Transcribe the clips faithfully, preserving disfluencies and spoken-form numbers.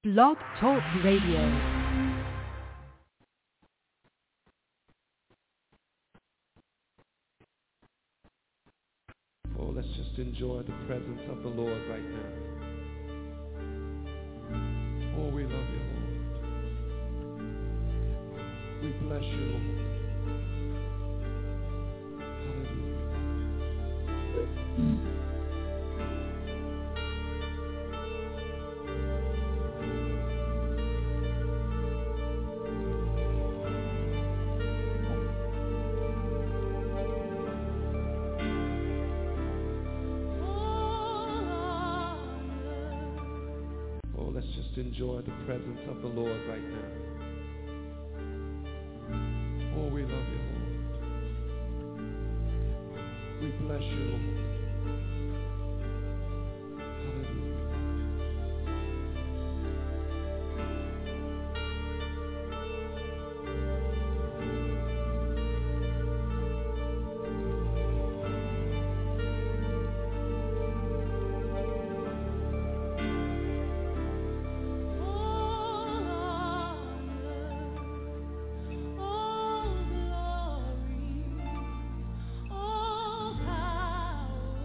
Blog Talk Radio. Oh, let's just enjoy the presence of the Lord right now. Oh, we love you, Lord. We bless you, Lord. Hallelujah. Enjoy the presence of the Lord right now. Oh, we love you, Lord. We bless you, Lord. All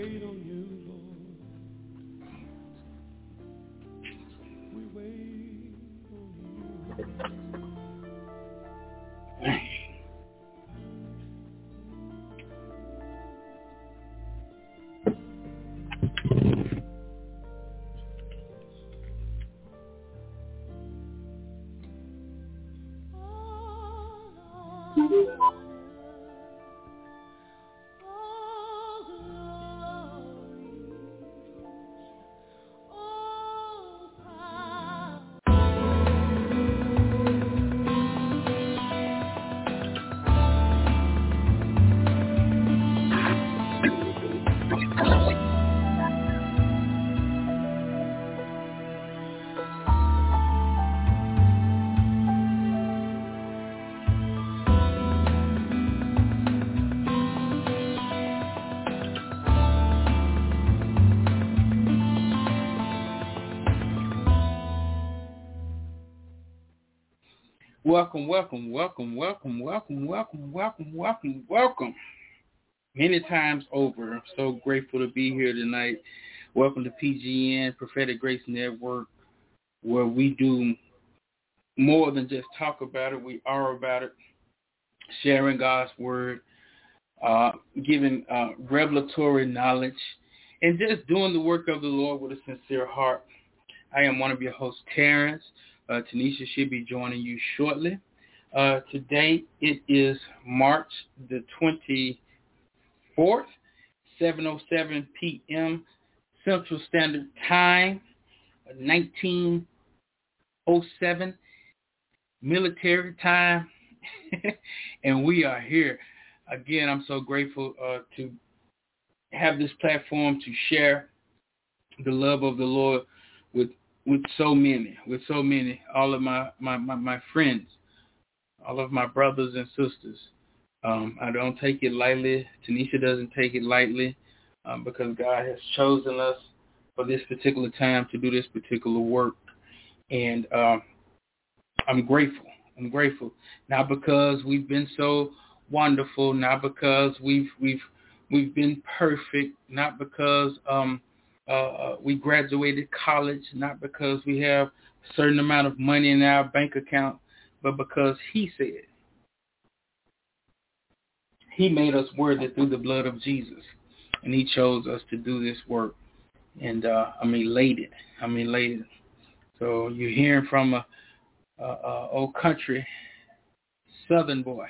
wait on you, Lord. We wait on you. Welcome, welcome, welcome, welcome, welcome, welcome, welcome, welcome, welcome. Many times over. I'm so grateful to be here tonight. Welcome to P G N, Prophetic Grace Network, where we do more than just talk about it. We are about it, sharing God's word, uh, giving uh, revelatory knowledge, and just doing the work of the Lord with a sincere heart. I am one of your hosts, Terrence. Uh, Tanisha should be joining you shortly. Uh, today it is March the twenty-fourth, seven oh seven p.m. Central Standard Time, nineteen oh seven military time, and we are here. Again, I'm so grateful uh, to have this platform to share the love of the Lord with with so many, with so many, all of my, my, my, my friends, all of my brothers and sisters. Um, I don't take it lightly. Tanisha doesn't take it lightly um, because God has chosen us for this particular time to do this particular work. And uh, I'm grateful. I'm grateful. Not because we've been so wonderful, not because we've we've we've been perfect, not because um, Uh, we graduated college, not because we have a certain amount of money in our bank account, but because he said he made us worthy through the blood of Jesus, and he chose us to do this work. And uh, I'm elated. I'm elated. So you're hearing from a, a, a old country Southern boy,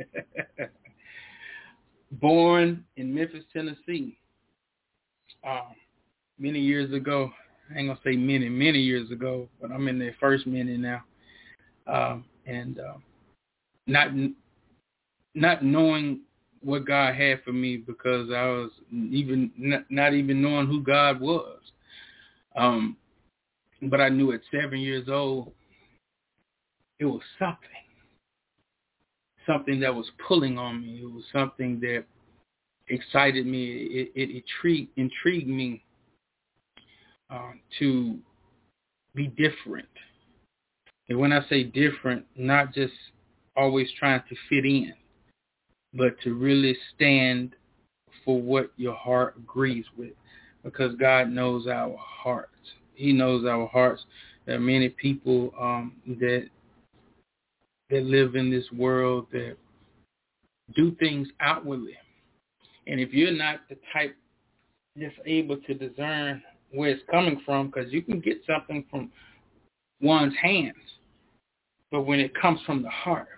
born in Memphis, Tennessee. Um, Many years ago, I ain't going to say many, many years ago, but I'm in their first many now. Um, and uh, not not knowing what God had for me because I was even not, not even knowing who God was. Um, but I knew at seven years old, it was something, something that was pulling on me. It was something that excited me. It, it intrigued, intrigued me. Uh, to be different. And when I say different, not just always trying to fit in, but to really stand for what your heart agrees with, because God knows our hearts. He knows our hearts. There are many people um, that that live in this world that do things outwardly. And if you're not the type that's able to discern where it's coming from, because you can get something from one's hands, but when it comes from the heart,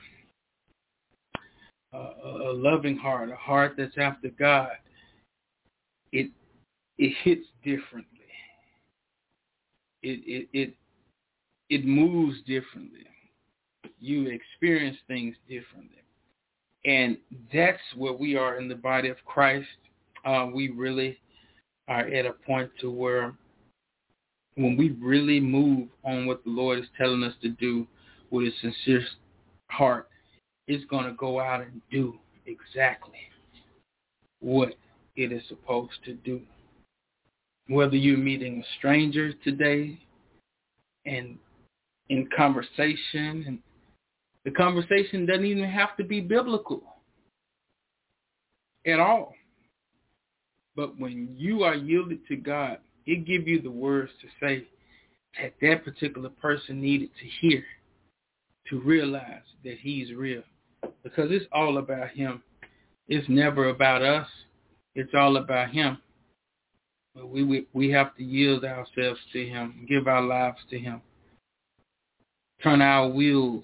uh, a loving heart, a heart that's after God, it it hits differently. It it it it moves differently. You experience things differently, and that's where we are in the body of Christ. Uh, we really are at a point to where when we really move on what the Lord is telling us to do with a sincere heart, it's going to go out and do exactly what it is supposed to do. Whether you're meeting a stranger today and in conversation, and the conversation doesn't even have to be biblical at all. But when you are yielded to God, it gives you the words to say that that particular person needed to hear to realize that he's real. Because it's all about him. It's never about us. It's all about him. But we, we, we have to yield ourselves to him, give our lives to him, turn our wills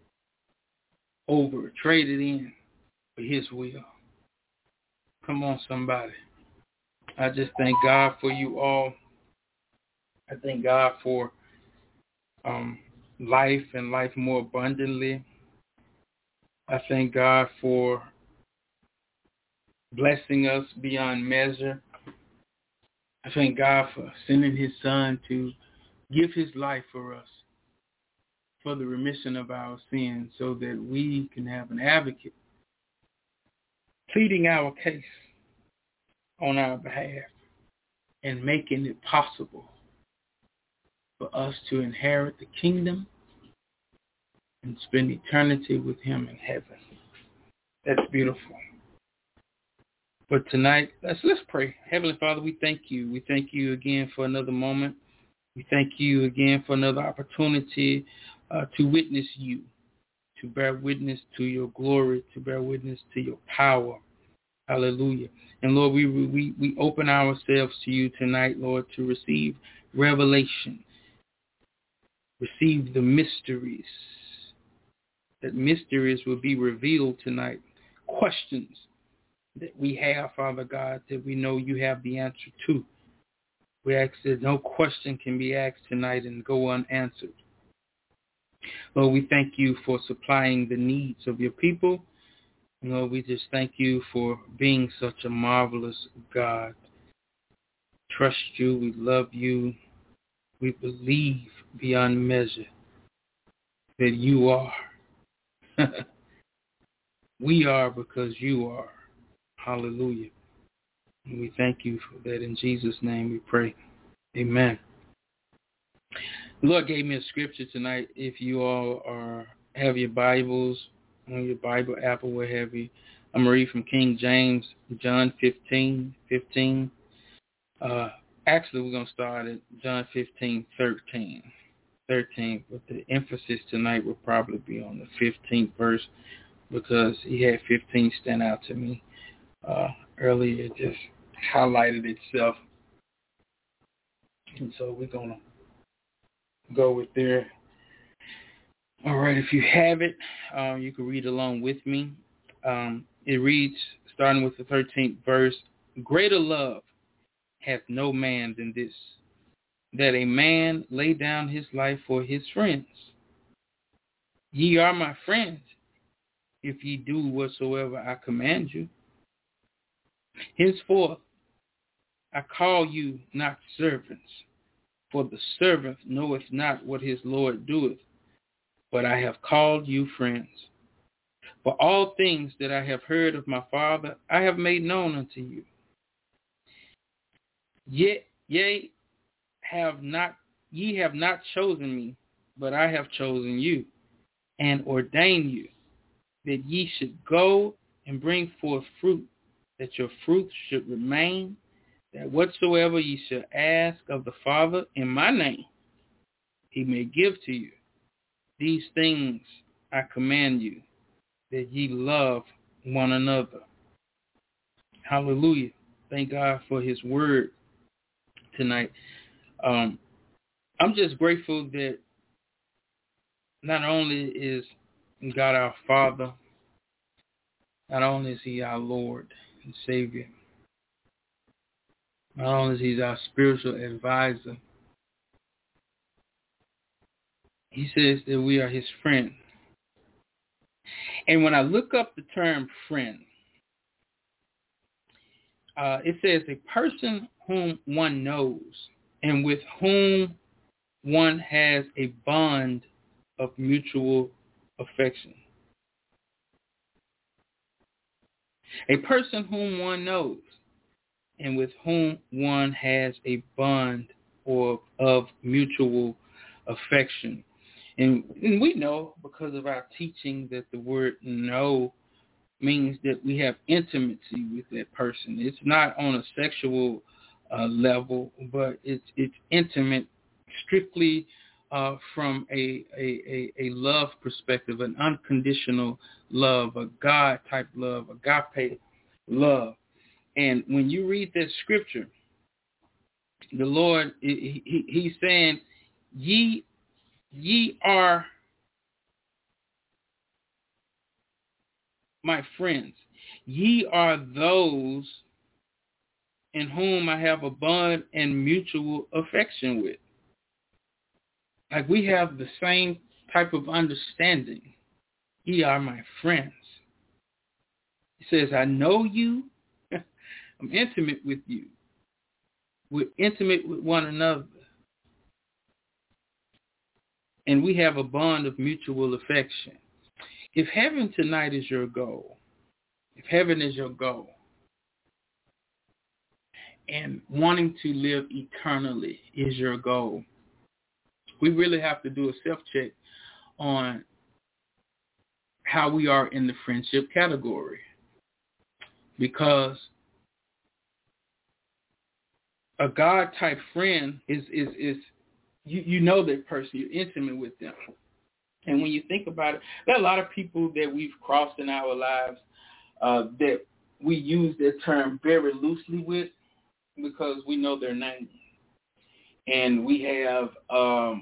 over, trade it in for his will. Come on, somebody. I just thank God for you all. I thank God for um, life and life more abundantly. I thank God for blessing us beyond measure. I thank God for sending his son to give his life for us, for the remission of our sins, so that we can have an advocate pleading our case on our behalf and making it possible for us to inherit the kingdom and spend eternity with him in heaven. That's beautiful. But tonight, let's let's pray. Heavenly Father, we thank you. We thank you again for another moment. We thank you again for another opportunity uh, to witness you, to bear witness to your glory, to bear witness to your power. Hallelujah. And Lord, we we we open ourselves to you tonight, Lord, to receive revelation, receive the mysteries. That mysteries will be revealed tonight. Questions that we have, Father God, that we know you have the answer to. We ask that no question can be asked tonight and go unanswered. Lord, we thank you for supplying the needs of your people. Lord, we just thank you for being such a marvelous God. Trust you. We love you. We believe beyond measure that you are. We are because you are. Hallelujah. And we thank you for that. In Jesus' name we pray. Amen. The Lord gave me a scripture tonight. If you all are have your Bibles on your Bible app or what have you, I'm going to read from King James, John fifteen, fifteen. Uh, actually, we're going to start at John fifteen, thirteen. thirteen, but the emphasis tonight will probably be on the fifteenth verse because he had fifteen stand out to me. Uh, earlier, it just highlighted itself. And so we're going to go with there. All right, if you have it, um, you can read along with me. Um, it reads, starting with the thirteenth verse, greater love hath no man than this, that a man lay down his life for his friends. Ye are my friends, if ye do whatsoever I command you. Henceforth I call you not servants, for the servant knoweth not what his Lord doeth, but I have called you friends. For all things that I have heard of my Father, I have made known unto you. Yet, yea, have not ye have not chosen me, but I have chosen you, and ordained you, that ye should go and bring forth fruit, that your fruit should remain, that whatsoever ye shall ask of the Father in my name, he may give to you. These things I command you, that ye love one another. Hallelujah. Thank God for his word tonight. Um, I'm just grateful that not only is God our Father, not only is he our Lord and Savior, not only is he our spiritual advisor, he says that we are his friend. And when I look up the term friend, uh, it says a person whom one knows and with whom one has a bond of mutual affection. A person whom one knows and with whom one has a bond or of mutual affection. And, and we know because of our teaching that the word know means that we have intimacy with that person. It's not on a sexual uh, level, but it's it's intimate, strictly uh, from a, a a a love perspective, an unconditional love, a God type love, agape love. And when you read that scripture, the Lord he, he, he's saying, "Ye ye are my friends. Ye are those in whom I have a bond and mutual affection with." Like we have the same type of understanding. Ye are my friends. He says, I know you. I'm intimate with you. We're intimate with one another. And we have a bond of mutual affection. If heaven tonight is your goal, if heaven is your goal, and wanting to live eternally is your goal, we really have to do a self-check on how we are in the friendship category. Because a God-type friend is, is, is you, you know that person, you're intimate with them. And when you think about it, there are a lot of people that we've crossed in our lives uh, that we use that term very loosely with because we know their name. And we have um,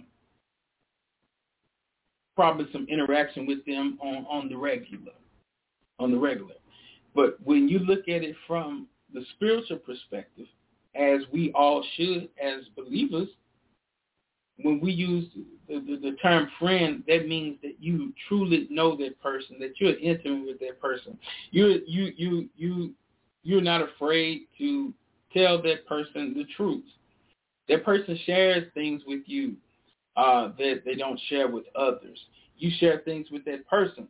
probably some interaction with them on, on the regular, on the regular. But when you look at it from the spiritual perspective, as we all should as believers, when we use the, the, the term friend, that means that you truly know that person, that you're intimate with that person. You're, you, you, you, you're not afraid to tell that person the truth. That person shares things with you uh, that they don't share with others. You share things with that person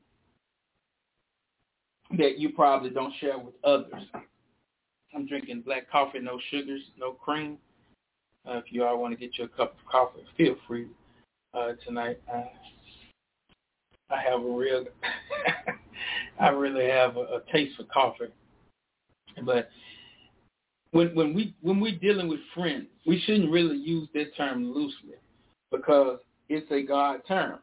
that you probably don't share with others. I'm drinking black coffee, no sugars, no cream. Uh, if you all want to get you a cup of coffee, feel free uh, tonight. Uh, I have a real, I really have a, a taste for coffee. But when when we when we're dealing with friends, we shouldn't really use that term loosely because it's a God term.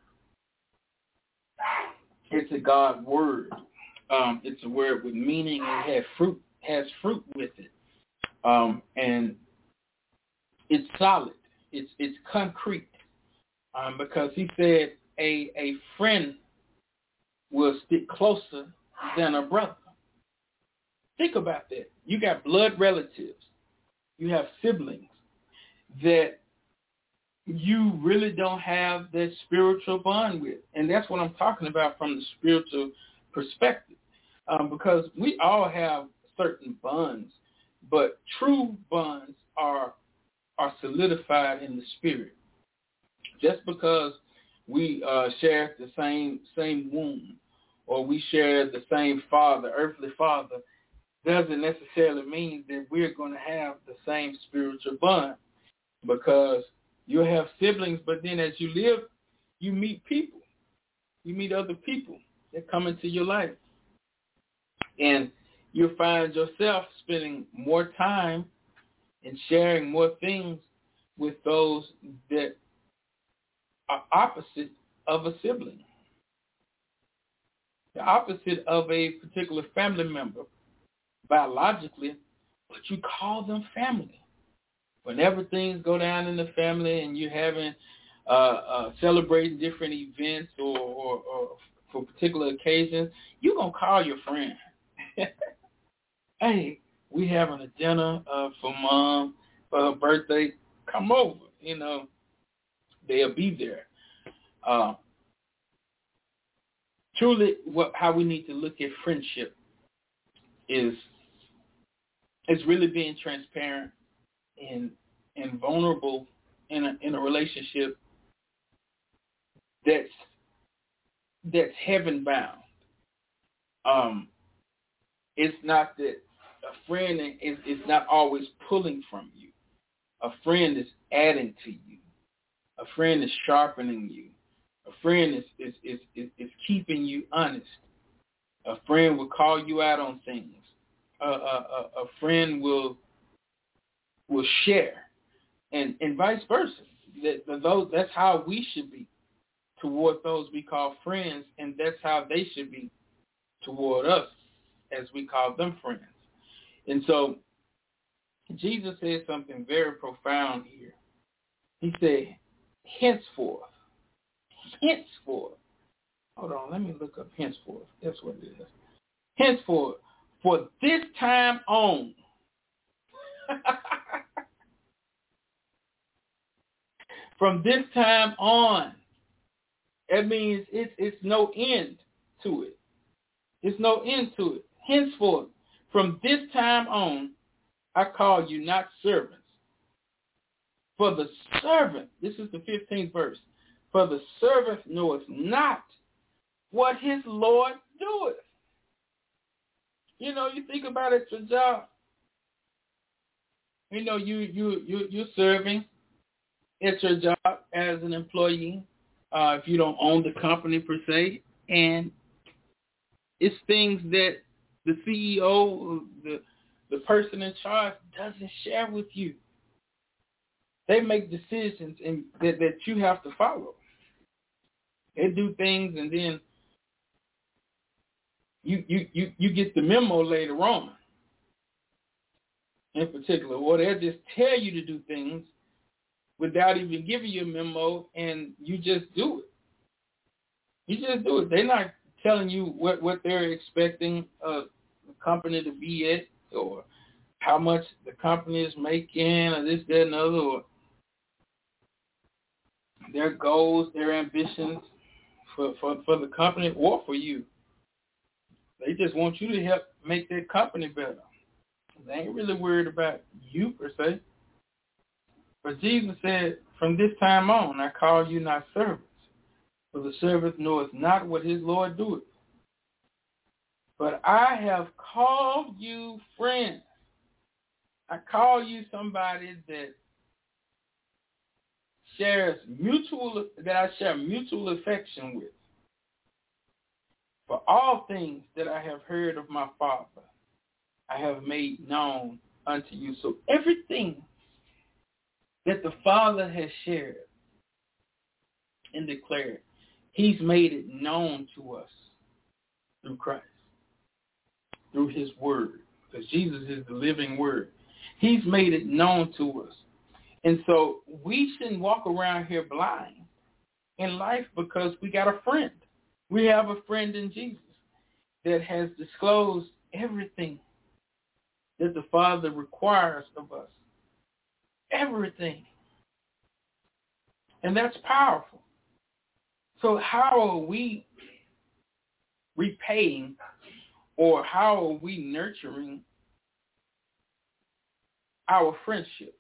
It's a God word. Um, it's a word with meaning and it has fruit has fruit with it, um, and it's solid. It's it's concrete um, because he said a a friend will stick closer than a brother. Think about that. You got blood relatives. You have siblings that you really don't have that spiritual bond with. And that's what I'm talking about from the spiritual perspective. Um, because we all have certain bonds, but true bonds are are solidified in the spirit. Just because we uh, share the same same womb or we share the same father, earthly father, doesn't necessarily mean that we're going to have the same spiritual bond, because you'll have siblings, but then as you live, you meet people. You meet other people that come into your life. And you'll find yourself spending more time and sharing more things with those that are opposite of a sibling, the opposite of a particular family member biologically, but you call them family. Whenever things go down in the family and you're having, uh, uh, celebrating different events or, or, or for particular occasions, you're going to call your friend. Hey, we having a dinner uh, for mom for her birthday. Come over. You know, they'll be there. Uh, truly, what how we need to look at friendship is is really being transparent and and vulnerable in a in a relationship that's that's heaven bound. Um, it's not that a friend is is not always pulling from you. A friend is adding to you. A friend is sharpening you. A friend is is is is, is keeping you honest. A friend will call you out on things. A, a, a, a friend will will share, and, and vice versa. That, that those, that's how we should be toward those we call friends, and that's how they should be toward us as we call them friends. And so Jesus said something very profound here. He said, henceforth, henceforth, hold on, let me look up henceforth. That's what it is. Henceforth, for this time on, from this time on, that means it's it's no end to it. It's no end to it. Henceforth, from this time on, I call you not servants. For the servant, this is the fifteenth verse, for the servant knoweth not what his Lord doeth. You know, you think about it, your job. You know, you you you you're serving at your job as an employee. Uh, if you don't own the company per se, and it's things that the C E O, the the person in charge, doesn't share with you. They make decisions and that, that you have to follow. They do things, and then you you you you get the memo later on. In particular, or they'll just tell you to do things without even giving you a memo, and you just do it. You just do it. They're not telling you what, what they're expecting uh, the company to be at, or how much the company is making, or this, that, and other, or their goals, their ambitions for, for, for the company or for you. They just want you to help make their company better. They ain't really worried about you per se. But Jesus said, from this time on, I call you not servants, for the servant knoweth not what his Lord doeth. But I have called you friends. I call you somebody that shares mutual, that I share mutual affection with. For all things that I have heard of my Father, I have made known unto you. So everything that the Father has shared and declared, he's made it known to us through Christ, through his word, because Jesus is the living word. He's made it known to us. And so we shouldn't walk around here blind in life because we got a friend. We have a friend in Jesus that has disclosed everything that the Father requires of us. Everything. And that's powerful. So how are we repaying, or how are we nurturing our friendship?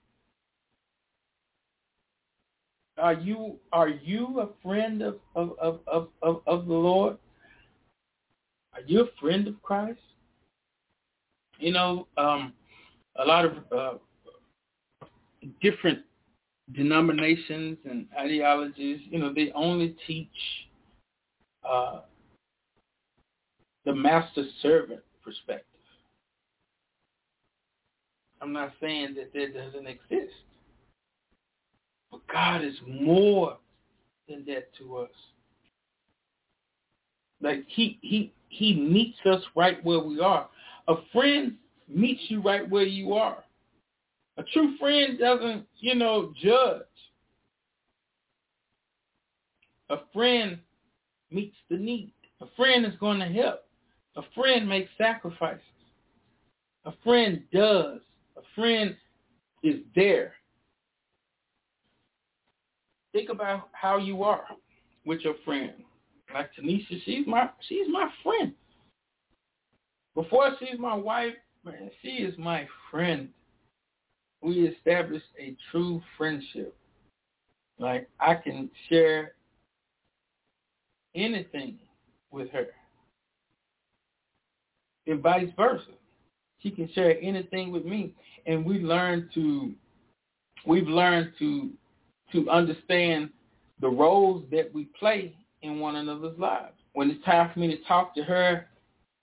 Are you are you a friend of, of, of, of, of, of the Lord? Are you a friend of Christ? You know, um, a lot of uh, different denominations and ideologies, you know, they only teach uh, the master-servant perspective. I'm not saying that that doesn't exist. But God is more than that to us. Like he he he meets us right where we are. A friend meets you right where you are. A true friend doesn't, you know, judge. A friend meets the need. A friend is going to help. A friend makes sacrifices. A friend does. A friend is there. Think about how you are with your friend. Like Tanisha, she's my she's my friend. Before she's my wife, man, she is my friend. We established a true friendship. Like I can share anything with her. And vice versa. She can share anything with me. And we learn to we've learned to to understand the roles that we play in one another's lives. When it's time for me to talk to her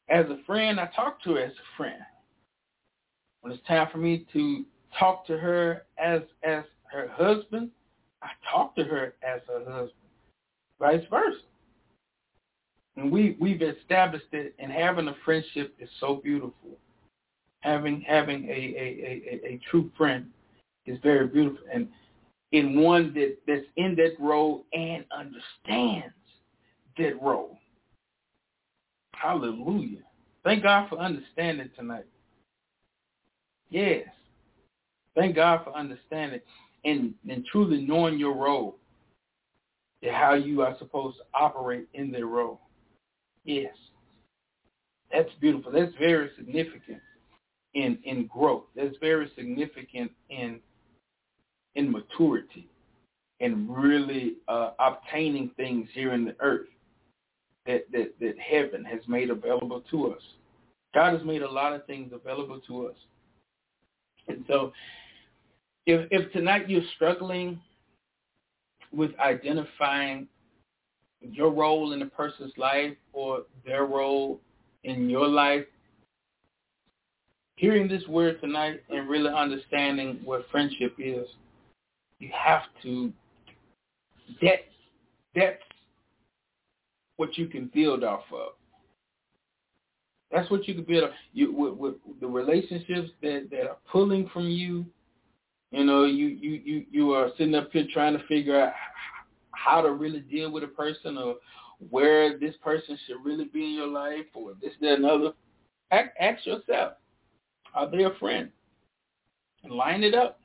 as a friend, I talk to her as a friend. When it's time for me to talk to her as as her husband, I talk to her as her husband. Vice versa. And we, we've established it, and having a friendship is so beautiful. Having having a, a, a, a true friend is very beautiful. And in one that, that's in that role and understands that role. Hallelujah. Thank God for understanding tonight. Yes. Thank God for understanding and, and truly knowing your role and how you are supposed to operate in their role. Yes. That's beautiful. That's very significant in, in growth. That's very significant in in maturity and really uh, obtaining things here in the earth that, that, that heaven has made available to us. God has made a lot of things available to us. And so if, if tonight you're struggling with identifying your role in a person's life or their role in your life, hearing this word tonight and really understanding what friendship is, you have to, that, that's what you can build off of. That's what you can build off. You, with, with the relationships that, that are pulling from you, you know, you, you, you, you are sitting up here trying to figure out how to really deal with a person or where this person should really be in your life or this, that, and other. Ask, ask yourself, are they a friend? And line it up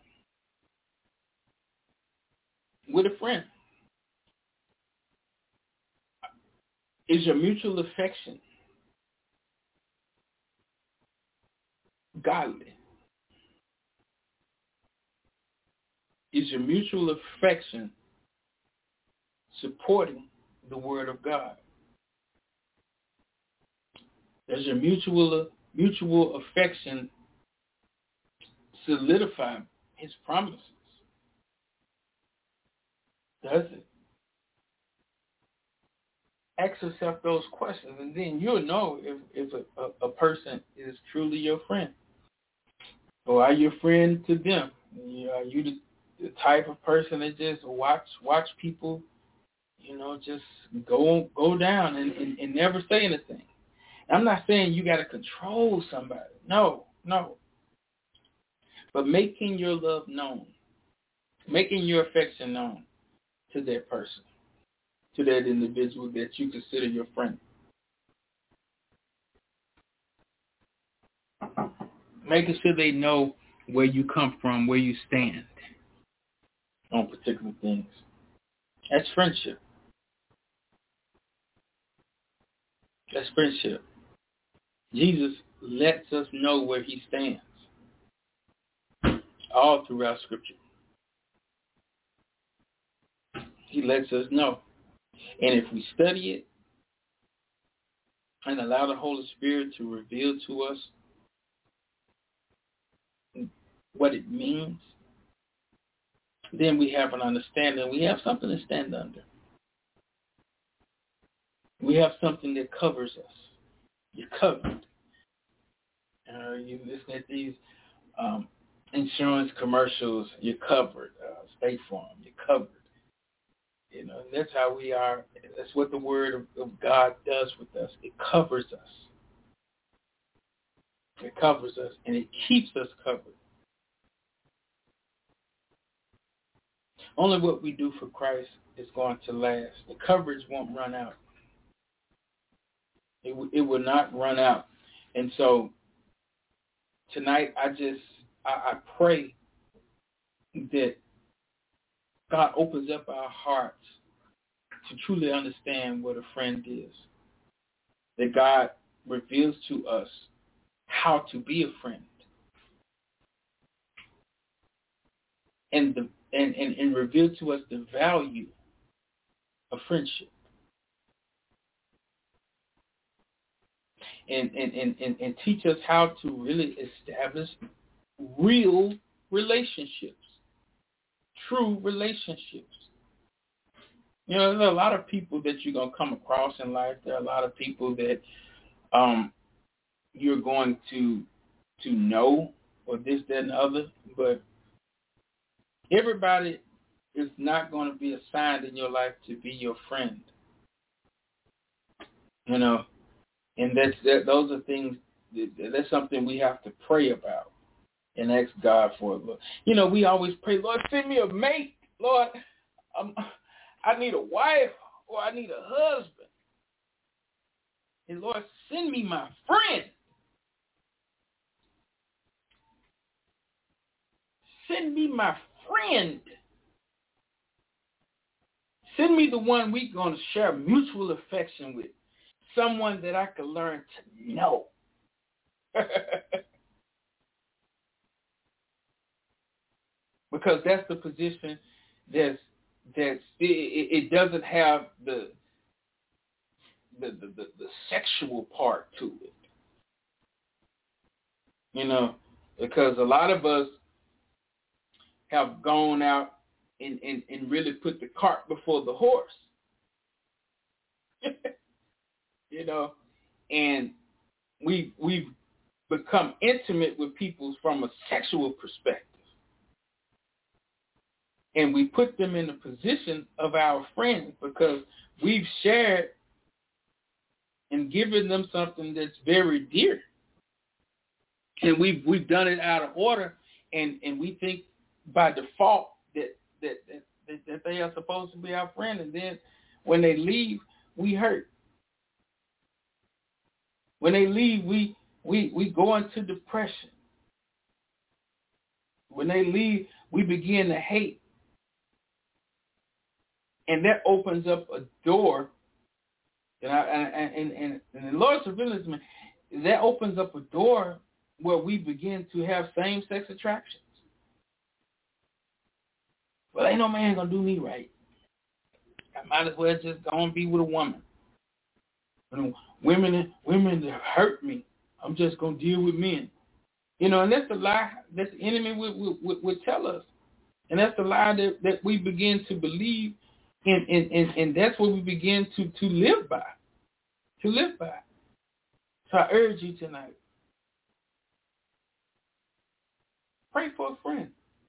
with a friend. Is your mutual affection godly? Is your mutual affection supporting the word of God? Does your mutual mutual affection solidify his promises? Does it? Ask yourself those questions, and then you'll know if, if a, a, a person is truly your friend. Or are you a friend to them? Are you the, the type of person that just watch watch people, you know, just go go down and, and, and never say anything? I'm not saying you got to control somebody. No, no. But making your love known, making your affection known to that person, to that individual that you consider your friend. Making sure they know where you come from, where you stand on particular things. That's friendship. That's friendship. Jesus lets us know where he stands all throughout Scripture. He lets us know. And if we study it and allow the Holy Spirit to reveal to us what it means, then we have an understanding. We have something to stand under. We have something that covers us. You're covered. Uh, you listen at these um, insurance commercials, you're covered. Uh, State Farm, you're covered. You know, that's how we are. That's what the Word of, of God does with us. It covers us. It covers us, and it keeps us covered. Only what we do for Christ is going to last. The coverage won't run out. It, w- it will not run out. And so tonight, I just, I, I pray that God opens up our hearts to truly understand what a friend is. That God reveals to us how to be a friend. And, the, and, and, and reveal to us the value of friendship. And, and, and, and, and teach us how to really establish real relationships. True relationships. You know, there's a lot of people that you're going to come across in life. There are a lot of people that um, you're going to to know or this, that, and the other, but everybody is not going to be assigned in your life to be your friend. You know, and that's that. Those are things. That's something we have to pray about and ask God for. You know, we always pray, Lord, send me a mate. Lord, um, I need a wife or I need a husband. And Lord, send me my friend. Send me my friend. Send me the one we're going to share mutual affection with. Someone that I can learn to know. Because that's the position that's, that's it, it doesn't have the the, the, the the sexual part to it. You know, because a lot of us have gone out and, and, and really put the cart before the horse. You know, and we we've become intimate with people from a sexual perspective. And we put them in the position of our friends because we've shared and given them something that's very dear. And we've we've done it out of order, and, and we think by default that that, that that they are supposed to be our friend, and then when they leave, we hurt. When they leave, we we, we go into depression. When they leave, we begin to hate. And that opens up a door, and I, and, and, and, and the Lord's revealing me, that opens up a door where we begin to have same-sex attractions. Well, ain't no man gonna do me right. I might as well just go and be with a woman. And women, women that hurt me, I'm just gonna deal with men. You know, and that's the lie that the enemy would, would, would tell us, and that's the lie that, that we begin to believe. And, and, and, and that's what we begin to, to live by, to live by. So I urge you tonight, pray for a friend.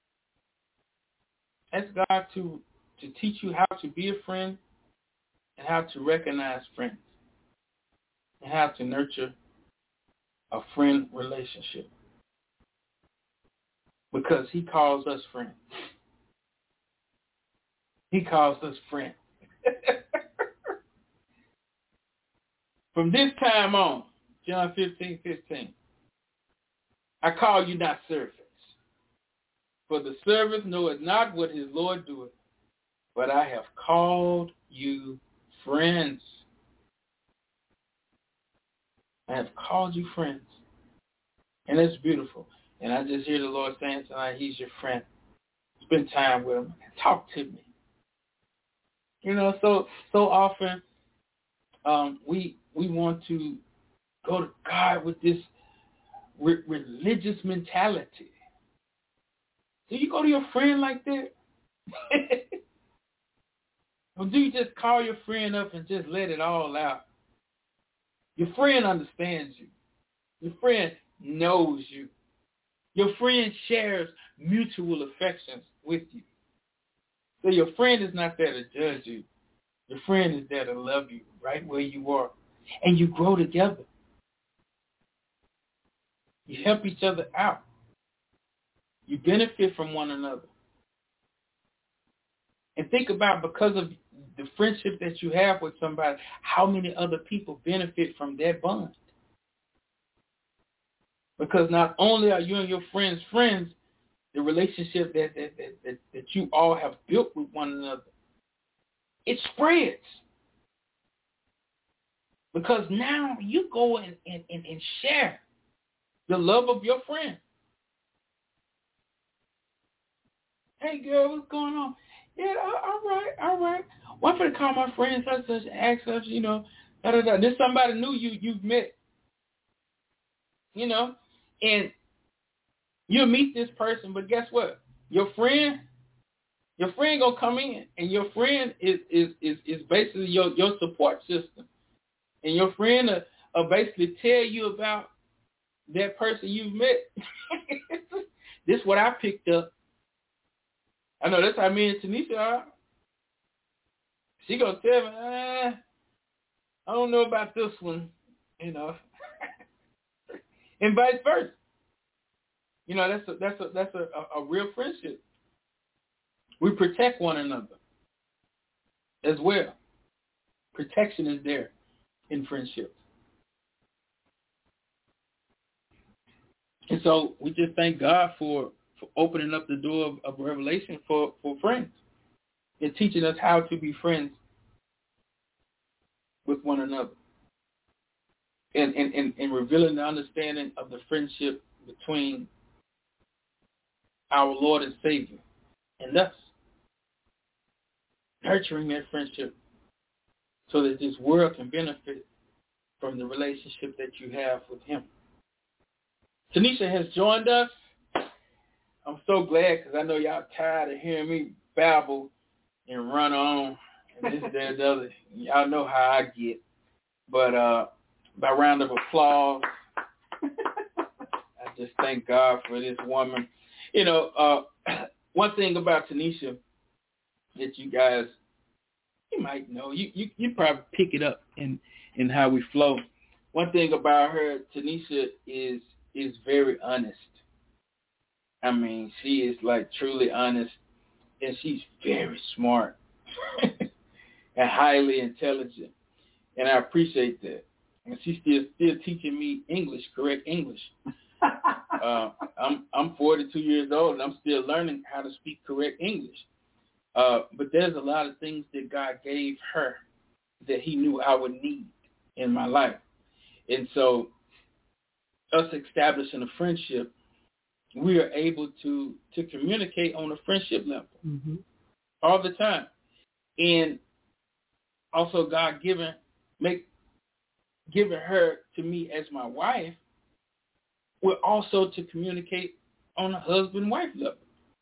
Ask God to, to teach you how to be a friend and how to recognize friends and how to nurture a friend relationship. Because he calls us friends. He calls us friends. From this time on, John fifteen fifteen, I call you not servants, for the servant knoweth not what his Lord doeth, but I have called you friends. I have called you friends. And it's beautiful. And I just hear the Lord saying tonight, he's your friend. Spend time with him. Talk to me. You know, so so often um, we we want to go to God with this re- religious mentality. Do you go to your friend like that? Or do you just call your friend up and just let it all out? Your friend understands you. Your friend knows you. Your friend shares mutual affections with you. So your friend is not there to judge you. Your friend is there to love you right where you are. And you grow together. You help each other out. You benefit from one another. And think about, because of the friendship that you have with somebody, how many other people benefit from that bond. Because not only are you and your friends friends, the relationship that that, that, that, that you all have built with one another, it spreads. Because now you go and, and, and, and share the love of your friend. Hey, girl, what's going on? Yeah, all right, all right. Well, I'm going to call my friend such and such and ask us, you know, da da da. There's somebody new you, you've met, you know, and you'll meet this person, but guess what? Your friend, your friend going to come in, and your friend is, is, is, is basically your, your support system. And your friend will, will basically tell you about that person you've met. This is what I picked up. I know that's how me and Tanisha are. She gonna tell me, eh, I don't know about this one, you know, and vice versa. You know, that's a, that's a, that's a, a, a real friendship. We protect one another as well. Protection is there in friendships. And so we just thank God for, for opening up the door of, of revelation for, for friends and teaching us how to be friends with one another. And, and, and, and revealing the understanding of the friendship between our Lord and Savior and us. Nurturing that friendship so that this world can benefit from the relationship that you have with him. Tanisha has joined us. I'm so glad because I know y'all tired of hearing me babble and run on and this, that, and the other. Y'all know how I get. But uh, by round of applause, I just thank God for this woman. You know, uh, one thing about Tanisha that you guys, you might know, you, you, you probably pick it up in, in how we flow. One thing about her, Tanisha is is very honest. I mean, she is like truly honest, and she's very smart and highly intelligent, and I appreciate that. And she's still still teaching me English, correct English. uh, I'm I'm forty-two years old, and I'm still learning how to speak correct English. Uh, but there's a lot of things that God gave her that he knew I would need in my life. And so us establishing a friendship, we are able to, to communicate on a friendship level mm-hmm. all the time. And also God given, make, giving her to me as my wife, we're also to communicate on a husband-wife level.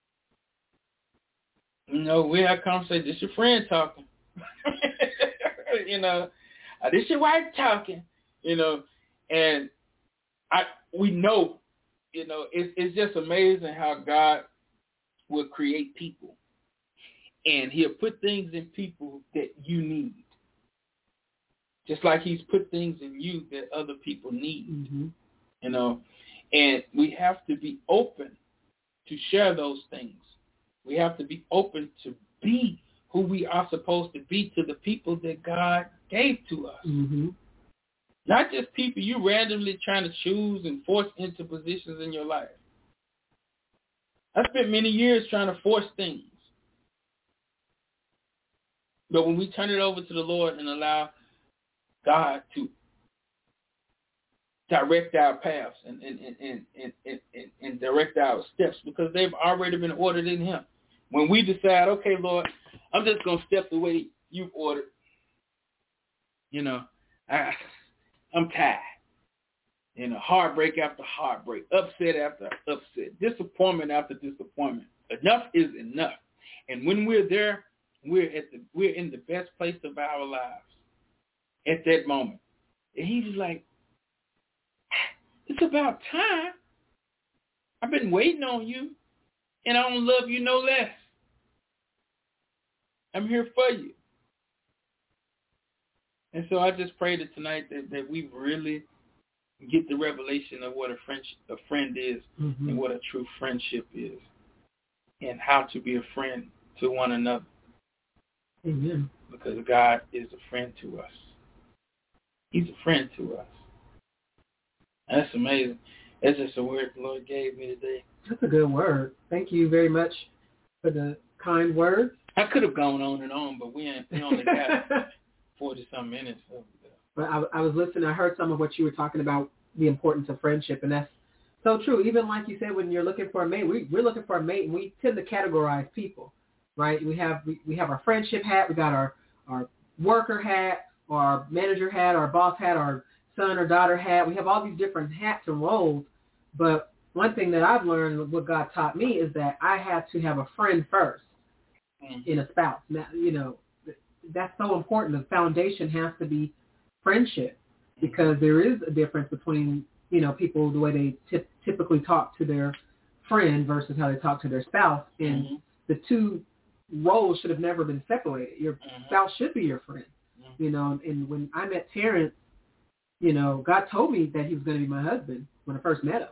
You know, we have conversation. This your friend talking. you know, uh, this your wife talking. You know, and I we know, you know, it's it's just amazing how God will create people, and He'll put things in people that you need, just like He's put things in you that other people need. Mm-hmm. You know, and we have to be open to share those things. We have to be open to be who we are supposed to be to the people that God gave to us. Mm-hmm. Not just people you randomly trying to choose and force into positions in your life. I spent many years trying to force things. But when we turn it over to the Lord and allow God to direct our paths and, and, and, and, and, and, and direct our steps, because they've already been ordered in Him. When we decide, okay, Lord, I'm just going to step the way you've ordered, you know, I, I'm tired. You know, heartbreak after heartbreak, upset after upset, disappointment after disappointment. Enough is enough. And when we're there, we're at the we're in the best place of our lives at that moment. And He's like, it's about time. I've been waiting on you, and I don't love you no less. I'm here for you. And so I just pray that tonight that, that we really get the revelation of what a friend, a friend is mm-hmm. and what a true friendship is and how to be a friend to one another. Amen. Because God is a friend to us. He's a friend to us. That's amazing. That's just a word the Lord gave me today. That's a good word. Thank you very much for the kind words. I could have gone on and on, but we, we only got forty-some minutes. So. But I, I was listening. I heard some of what you were talking about, the importance of friendship, and that's so true. Even like you said, when you're looking for a mate, we, we're looking for a mate, and we tend to categorize people, right? We have we, we have our friendship hat, we got our, our worker hat, or our manager hat, our boss hat, our son or daughter hat. We have all these different hats and roles, but one thing that I've learned, what God taught me, is that I have to have a friend first mm. in a spouse. Now, you know, that's so important. The foundation has to be friendship, because there is a difference between, you know, people, the way they tip, typically talk to their friend versus how they talk to their spouse. And mm-hmm. the two roles should have never been separated. Your mm-hmm. spouse should be your friend, mm-hmm. you know. And when I met Terrence, you know, God told me that he was going to be my husband when I first met him.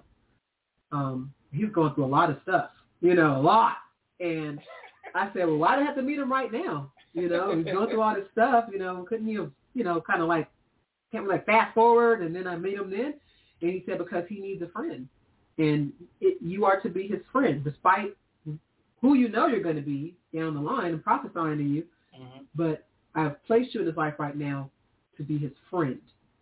Um, he was going through a lot of stuff, you know, a lot. And I said, well, why do I have to meet him right now? You know, he's going through all this stuff, you know, couldn't you have, you know, kind of like, can't we like fast forward and then I meet him then? And he said, because he needs a friend. And it, you are to be his friend, despite who you know you're going to be down the line and prophesying to you. Mm-hmm. But I've placed you in his life right now to be his friend.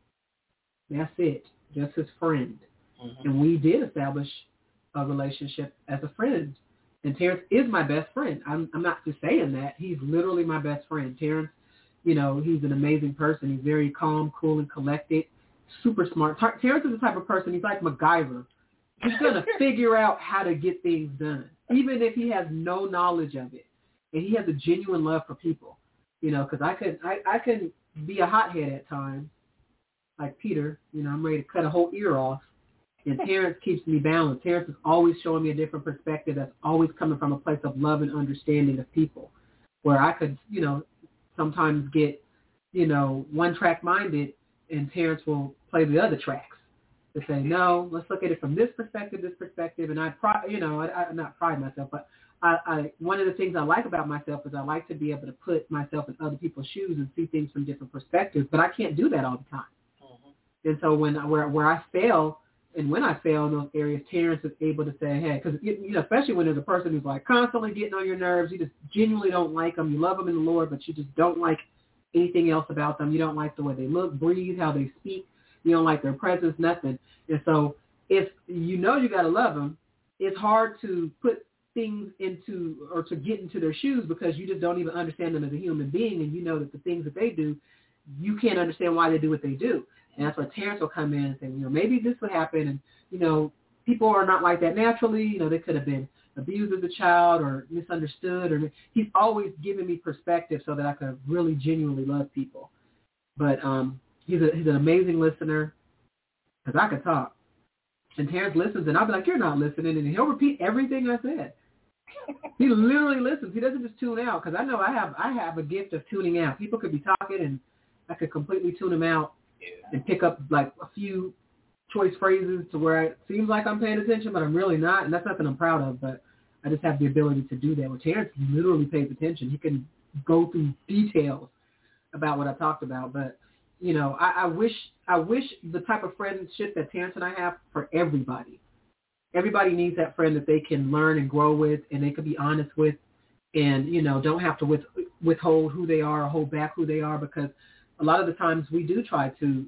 That's it, just his friend. Mm-hmm. And we did establish a relationship as a friend. And Terrence is my best friend. I'm, I'm not just saying that. He's literally my best friend. Terrence, you know, he's an amazing person. He's very calm, cool, and collected, super smart. Terrence is the type of person, he's like MacGyver. He's going to figure out how to get things done, even if he has no knowledge of it. And he has a genuine love for people, you know, because I could, I, I can be a hothead at times, like Peter. You know, I'm ready to cut a whole ear off. And Terrence keeps me balanced. Terrence is always showing me a different perspective that's always coming from a place of love and understanding of people, where I could, you know, sometimes get, you know, one-track minded, and Terrence will play the other tracks to say, no, let's look at it from this perspective, this perspective. And I, you know, I, I not pride myself, but I, I, one of the things I like about myself is I like to be able to put myself in other people's shoes and see things from different perspectives, but I can't do that all the time. Mm-hmm. And so when where where I fail, and when I fail in those areas, Terrence is able to say, hey, because, you know, especially when there's a person who's like constantly getting on your nerves, you just genuinely don't like them. You love them in the Lord, but you just don't like anything else about them. You don't like the way they look, breathe, how they speak. You don't like their presence, nothing. And so if you know you got to love them, it's hard to put things into or to get into their shoes because you just don't even understand them as a human being, and you know that the things that they do, you can't understand why they do what they do. And that's where Terrence will come in and say, you know, maybe this would happen. And, you know, people are not like that naturally. You know, they could have been abused as a child or misunderstood. Or he's always given me perspective so that I could really genuinely love people. But um, he's, a, he's an amazing listener because I could talk. And Terrence listens, and I'll be like, you're not listening. And he'll repeat everything I said. He literally listens. He doesn't just tune out, because I know I have I have a gift of tuning out. People could be talking, and I could completely tune them out. Yeah. And pick up like a few choice phrases to where it seems like I'm paying attention, but I'm really not. And that's nothing I'm proud of, but I just have the ability to do that. Well, Terrence literally pays attention. He can go through details about what I talked about. But, you know, I, I wish I wish the type of friendship that Terrence and I have for everybody. Everybody needs that friend that they can learn and grow with, and they can be honest with, and, you know, don't have to with, withhold who they are or hold back who they are, because a lot of the times we do try to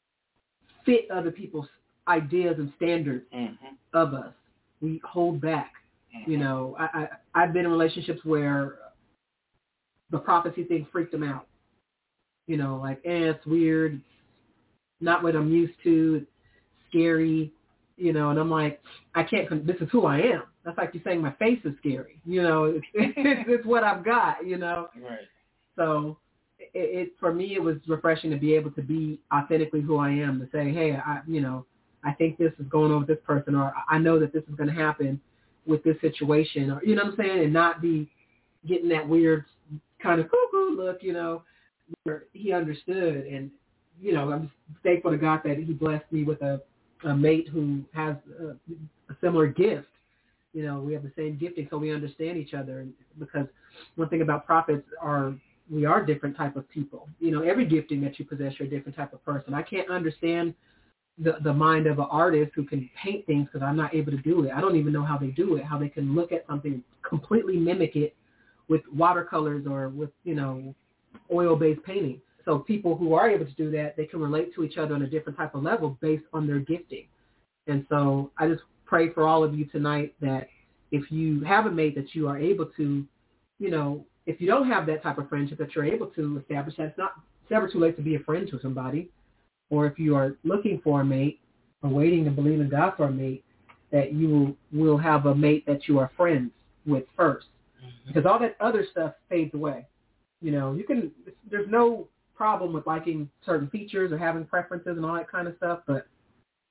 fit other people's ideas and standards mm-hmm. of us. We hold back. Mm-hmm. You know, I, I, I've been in relationships where the prophecy thing freaked them out. You know, like, eh, it's weird. It's not what I'm used to. It's scary. You know, and I'm like, I can't, this is who I am. That's like you saying my face is scary. You know, it's, it's, it's what I've got, you know. Right. So, It, it for me, it was refreshing to be able to be authentically who I am, to say, hey, I, you know, I think this is going on with this person, or I know that this is going to happen with this situation, or, you know what I'm saying, and not be getting that weird kind of cuckoo look, you know, where he understood. And, you know, I'm thankful to God that he blessed me with a, a mate who has a, a similar gift. You know, we have the same gifting, so we understand each other. And because one thing about prophets are, we are different type of people. You know, every gifting that you possess, you're a different type of person. I can't understand the the mind of an artist who can paint things because I'm not able to do it. I don't even know how they do it, how they can look at something and completely mimic it with watercolors or with, you know, oil-based painting. So people who are able to do that, they can relate to each other on a different type of level based on their gifting. And so I just pray for all of you tonight that if you have a mate that you are able to, you know, if you don't have that type of friendship that you're able to establish, that's not, it's never too late to be a friend to somebody. Or if you are looking for a mate or waiting to believe in God for a mate, that you will, will have a mate that you are friends with first. Mm-hmm. Because all that other stuff fades away. You know, you can, there's no problem with liking certain features or having preferences and all that kind of stuff, but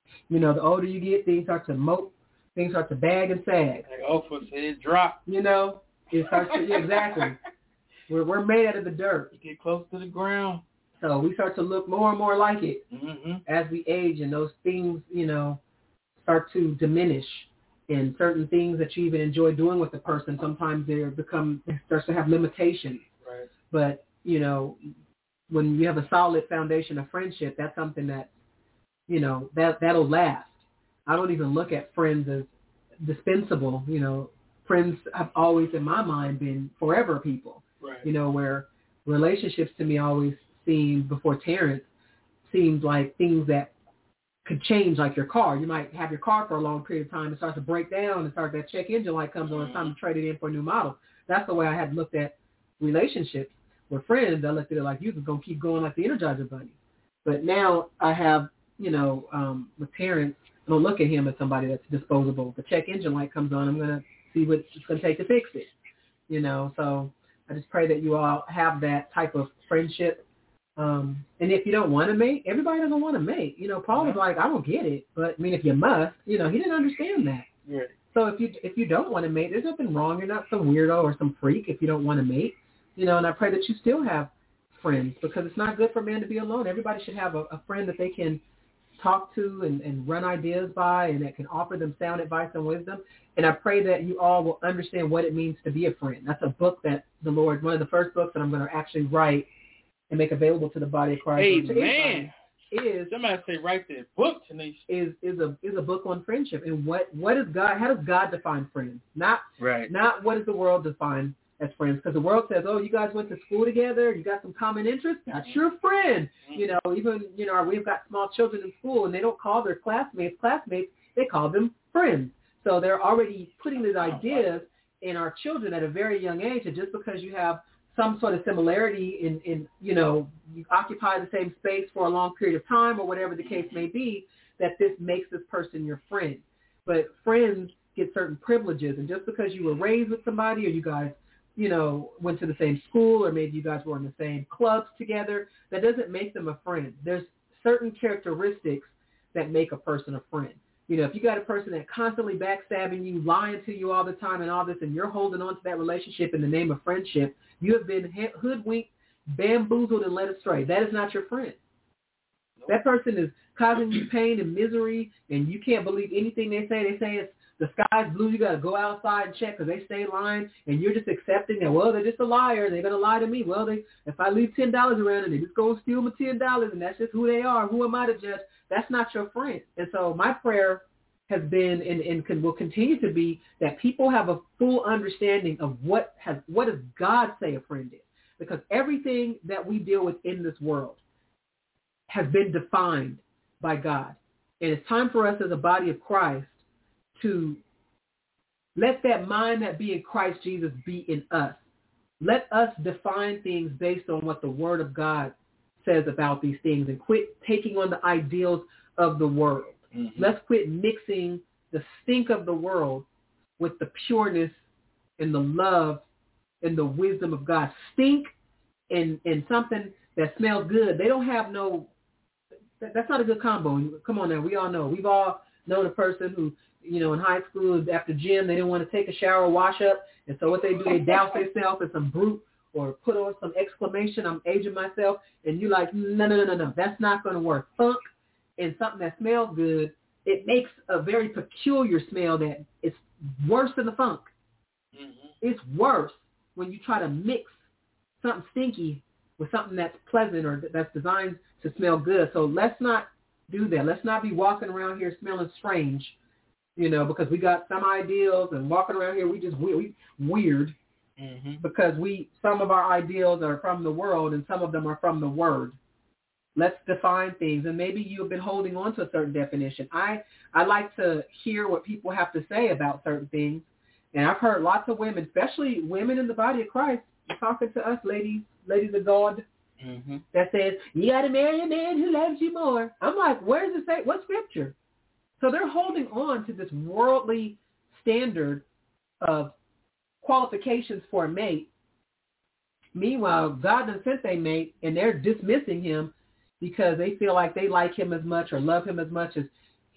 You know, the older you get, things start to mope, things start to bag and sag. Like Oprah said, it drop. You know, it starts to, yeah, exactly. We're, we're made out of the dirt. You get close to the ground. So we start to look more and more like it mm-hmm. as we age, and those things, you know, start to diminish. And certain things that you even enjoy doing with the person, sometimes they become, it starts to have limitations. Right. But, you know, when you have a solid foundation of friendship, that's something that, you know, that, that'll last. I don't even look at friends as dispensable. You know, friends have always, in my mind, been forever people. Right. You know, where relationships to me always seemed, before Terrence, seemed like things that could change, like your car. You might have your car for a long period of time and start to break down and start that check engine light comes on. It's time to trade it in for a new model. That's the way I had looked at relationships. With friends, I looked at it like you was going to keep going like the Energizer Bunny. But now I have, you know, um, with Terrence, I don't look at him as somebody that's disposable. The check engine light comes on, I'm going to see what it's going to take to fix it. You know, so I just pray that you all have that type of friendship. Um, and if you don't want to mate, everybody doesn't want to mate. You know, Paul was like, I don't get it. But, I mean, if you must, you know, he didn't understand that. Right. So if you if you don't want to mate, there's nothing wrong. You're not some weirdo or some freak if you don't want to mate. You know, and I pray that you still have friends, because it's not good for men to be alone. Everybody should have a, a friend that they can talk to and, and run ideas by, and that can offer them sound advice and wisdom. And I pray that you all will understand what it means to be a friend. That's a book that the Lord, one of the first books that I'm going to actually write and make available to the body of Christ. Amen. Is somebody say write that book, Tanisha. Is is a is a book on friendship, and what what is God? How does God define friends? Not right. Not what does the world define as friends? Because the world says, oh, you guys went to school together, you got some common interests, that's mm-hmm. your friend. Mm-hmm. You know, even you know we've got small children in school, and they don't call their classmates classmates; they call them friends. So they're already putting these ideas in our children at a very young age, and just because you have some sort of similarity in, in, you know, you occupy the same space for a long period of time or whatever the case may be, that this makes this person your friend. But friends get certain privileges, and just because you were raised with somebody, or you guys, you know, went to the same school, or maybe you guys were in the same clubs together, that doesn't make them a friend. There's certain characteristics that make a person a friend. You know, if you got a person that constantly backstabbing you, lying to you all the time and all this, and you're holding on to that relationship in the name of friendship, you have been hoodwinked, bamboozled, and led astray. That is not your friend. Nope. That person is causing you pain and misery, and you can't believe anything they say. They say it's the sky's blue. You got to go outside and check because they stay lying, and you're just accepting that, well, they're just a liar. They're going to lie to me. Well, they if I leave ten dollars around and they just go and steal my ten dollars, and that's just who they are. Who am I to judge? That's not your friend. And so my prayer has been and, and can, will continue to be that people have a full understanding of what has what does God say a friend is. Because everything that we deal with in this world has been defined by God. And it's time for us as a body of Christ to let that mind that be in Christ Jesus be in us. Let us define things based on what the Word of God says about these things, and quit taking on the ideals of the world. Mm-hmm. Let's quit mixing the stink of the world with the pureness and the love and the wisdom of God. Stink and, and something that smells good. They don't have no, that, that's not a good combo. Come on now, we all know. We've all known a person who, you know, in high school, after gym, they didn't want to take a shower or wash up. And so what they do, they douse themselves in some Brute or put on some exclamation, I'm aging myself. And you're like, no, no, no, no, no, that's not going to work. Funk and something that smells good, it makes a very peculiar smell that it's worse than the funk. Mm-hmm. It's worse when you try to mix something stinky with something that's pleasant or that's designed to smell good. So let's not do that. Let's not be walking around here smelling strange, you know, because we got some ideals and walking around here we just we, we weird mm-hmm. because we some of our ideals are from the world and some of them are from the Word. Let's define things, and maybe you've been holding on to a certain definition. I, I like to hear what people have to say about certain things, and I've heard lots of women, especially women in the body of Christ, talking to us, ladies, ladies of God, mm-hmm. that says, you got to marry a man who loves you more. I'm like, where does it say? What scripture? So they're holding on to this worldly standard of qualifications for a mate. Meanwhile, God done sent a mate, and they're dismissing him because they feel like they like him as much or love him as much as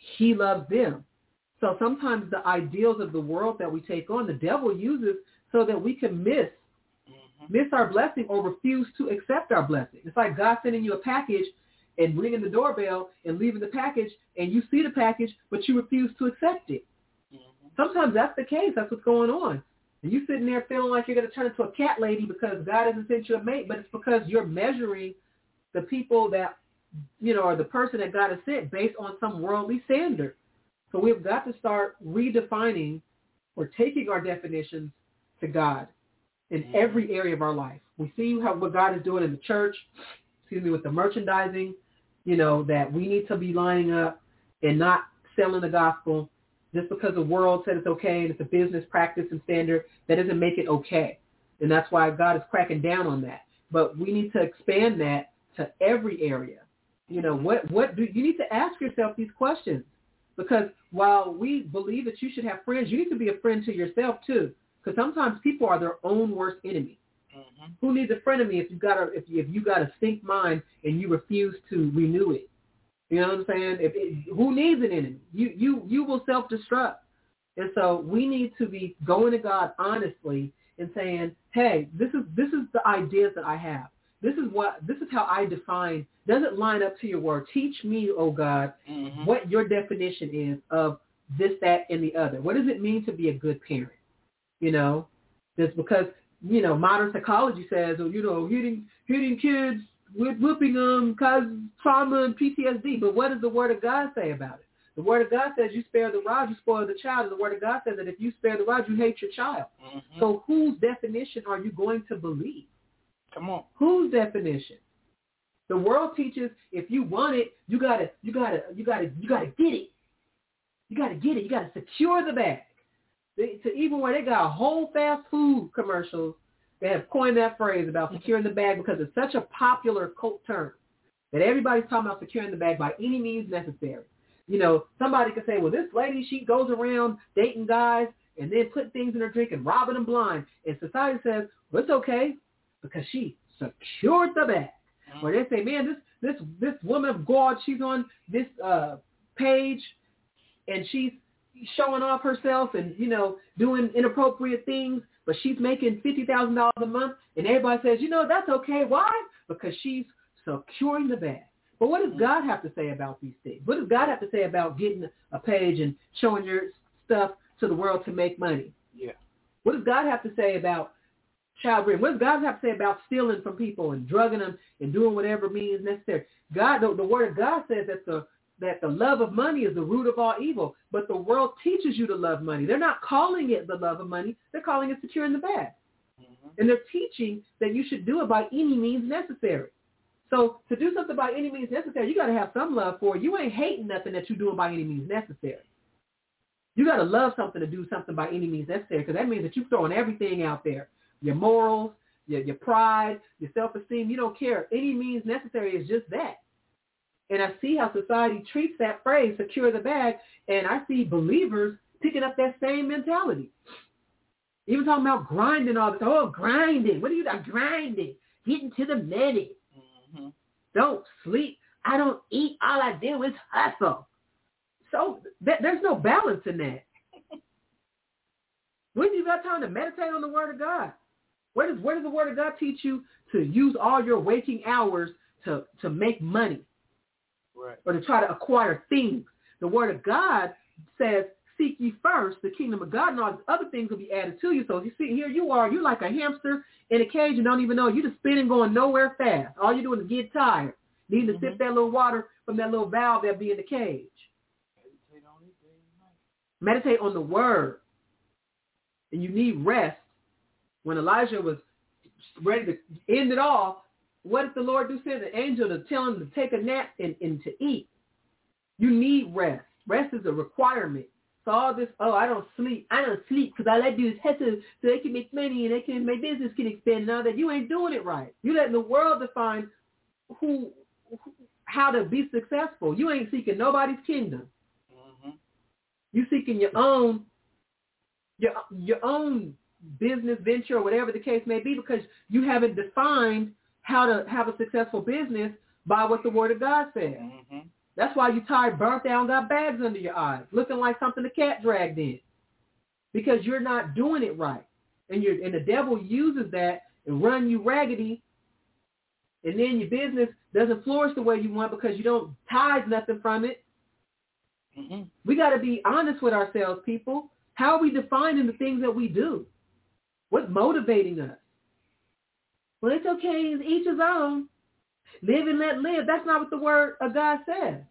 he loves them. So sometimes the ideals of the world that we take on, the devil uses so that we can miss mm-hmm. miss our blessing or refuse to accept our blessing. It's like God sending you a package and ringing the doorbell and leaving the package, and you see the package, but you refuse to accept it. Mm-hmm. Sometimes that's the case. That's what's going on. And you sitting there feeling like you're going to turn into a cat lady because God hasn't sent you a mate, but it's because you're measuring the people that, you know, or the person that God has sent based on some worldly standard. So we've got to start redefining or taking our definitions to God in mm-hmm. every area of our life. We see how what God is doing in the church, excuse me, with the merchandising, you know, that we need to be lining up and not selling the gospel just because the world said it's okay and it's a business practice and standard. That doesn't make it okay. And that's why God is cracking down on that. But we need to expand that to every area. You know, what, what do you need to ask yourself these questions? Because while we believe that you should have friends, you need to be a friend to yourself too. Because sometimes people are their own worst enemy. Mm-hmm. Who needs a friend of me if you got a if you, if you got a stink mind and you refuse to renew it? You know what I'm saying? If it, who needs an enemy? You you you will self-destruct. And so we need to be going to God honestly and saying, hey, this is this is the ideas that I have. This is what this is how I define. Does it line up to your word? Teach me, oh God, mm-hmm. what your definition is of this, that, and the other. What does it mean to be a good parent? You know, just because, you know, modern psychology says, oh, you know, hitting hitting kids with whooping them causes trauma and P T S D. But what does the Word of God say about it? The Word of God says you spare the rod, you spoil the child. And the Word of God says that if you spare the rod, you hate your child. Mm-hmm. So whose definition are you going to believe? Come on. Whose definition? The world teaches if you want it, you gotta, you gotta, you gotta, you gotta get it. You gotta get it. You gotta secure the bag. They, to even where they got whole fast food commercials, they have coined that phrase about securing the bag because it's such a popular cult term that everybody's talking about securing the bag by any means necessary. You know, somebody could say, well, this lady, she goes around dating guys and then put things in her drink and robbing them blind. And society says, well, it's okay because she secured the bag. Mm-hmm. Where they say, man, this this this woman of God, she's on this uh, page and she's showing off herself and, you know, doing inappropriate things, but she's making fifty thousand dollars a month, and everybody says, you know, that's okay. Why? Because she's securing the bag. But what does God have to say about these things? What does God have to say about getting a page and showing your stuff to the world to make money? Yeah. What does God have to say about child rearing? What does God have to say about stealing from people and drugging them and doing whatever means necessary? God, the, the Word of God says that the that the love of money is the root of all evil, but the world teaches you to love money. They're not calling it the love of money. They're calling it securing the bag. Mm-hmm. And they're teaching that you should do it by any means necessary. So to do something by any means necessary, you got to have some love for it. You ain't hating nothing that you're doing by any means necessary. You got to love something to do something by any means necessary, because that means that you're throwing everything out there, your morals, your, your pride, your self-esteem. You don't care. Any means necessary is just that. And I see how society treats that phrase, secure the bag, and I see believers picking up that same mentality. Even talking about grinding all this. Oh, grinding. What are you doing? Grinding. Getting to the money. Mm-hmm. Don't sleep. I don't eat. All I do is hustle. So th- there's no balance in that. When do you got time to meditate on the Word of God? Where does, where does the Word of God teach you to use all your waking hours to, to make money? Right. Or to try to acquire things. The Word of God says, seek ye first the kingdom of God, and all other things will be added to you. So you see, here you are, you're like a hamster in a cage and don't even know. You're just spinning, going nowhere fast. All you're doing is get tired. Needing to mm-hmm. sip that little water from that little valve that be in the cage. Meditate on it, Meditate on the Word. And you need rest. When Elijah was ready to end it all, what did the Lord do? Send an angel to tell him to take a nap and, and to eat. You need rest. Rest is a requirement. So all this, oh, I don't sleep. I don't sleep because all I do is hustle so they can make money and they can, my business can expand and all that. You ain't doing it right. You letting the world define who, who how to be successful. You ain't seeking nobody's kingdom. Mm-hmm. You seeking your own, your your own business venture or whatever the case may be, because you haven't defined how to have a successful business by what the Word of God says. Mm-hmm. That's why you tired, burnt down, got bags under your eyes, looking like something the cat dragged in, because you're not doing it right. And you're, and the devil uses that and run you raggedy, and then your business doesn't flourish the way you want because you don't tithe nothing from it. Mm-hmm. We got to be honest with ourselves, people. How are we defining the things that we do? What's motivating us? Well, it's okay. It's each his own. Live and let live. That's not what the word of God says.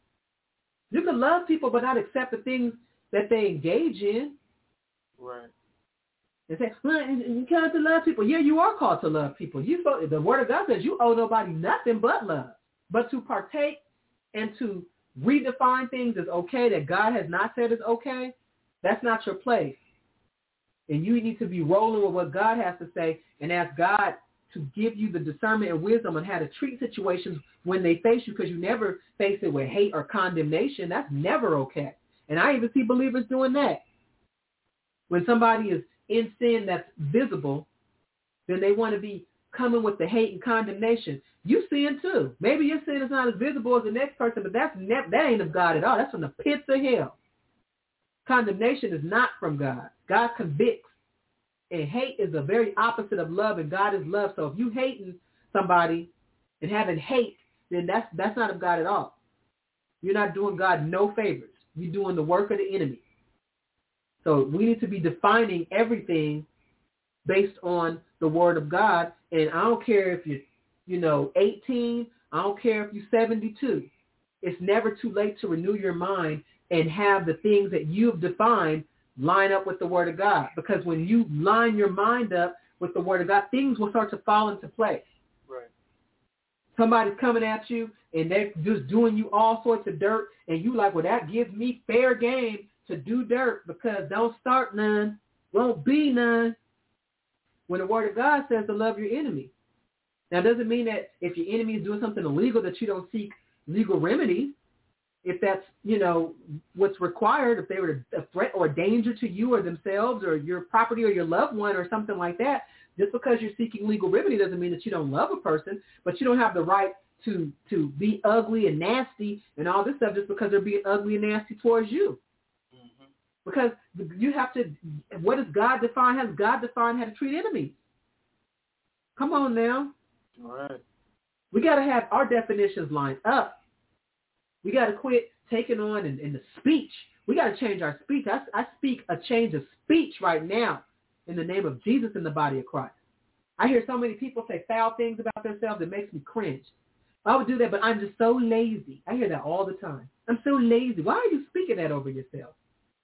You can love people but not accept the things that they engage in. Right. And say, well, you called to love people. Yeah, you are called to love people. You, the word of God says you owe nobody nothing but love. But to partake and to redefine things as okay that God has not said is okay, that's not your place. And you need to be rolling with what God has to say and ask God to give you the discernment and wisdom on how to treat situations when they face you, because you never face it with hate or condemnation. That's never okay. And I even see believers doing that. When somebody is in sin that's visible, then they want to be coming with the hate and condemnation. You sin too. Maybe your sin is not as visible as the next person, but that's ne- that ain't of God at all. That's from the pits of hell. Condemnation is not from God. God convicts. And hate is the very opposite of love, and God is love. So if you hating somebody and having hate, then that's that's not of God at all. You're not doing God no favors. You're doing the work of the enemy. So we need to be defining everything based on the word of God. And I don't care if you're, you know, eighteen. I don't care if you're seventy-two. It's never too late to renew your mind and have the things that you've defined line up with the word of God. Because when you line your mind up with the word of God, things will start to fall into place. Right. Somebody's coming at you and they're just doing you all sorts of dirt, and you like, well, that gives me fair game to do dirt, because don't start none, won't be none. When the word of God says to love your enemy. Now, it doesn't mean that if your enemy is doing something illegal that you don't seek legal remedy. If that's, you know, what's required, if they were a threat or a danger to you or themselves or your property or your loved one or something like that, just because you're seeking legal remedy doesn't mean that you don't love a person, but you don't have the right to to be ugly and nasty and all this stuff just because they're being ugly and nasty towards you. Mm-hmm. Because you have to, what does God define? How does God define how to treat enemies? Come on now. All right. We got to have our definitions lined up. We got to quit taking on in, in the speech. We got to change our speech. I, I speak a change of speech right now in the name of Jesus in the body of Christ. I hear so many people say foul things about themselves. It makes me cringe. I would do that, but I'm just so lazy. I hear that all the time. I'm so lazy. Why are you speaking that over yourself?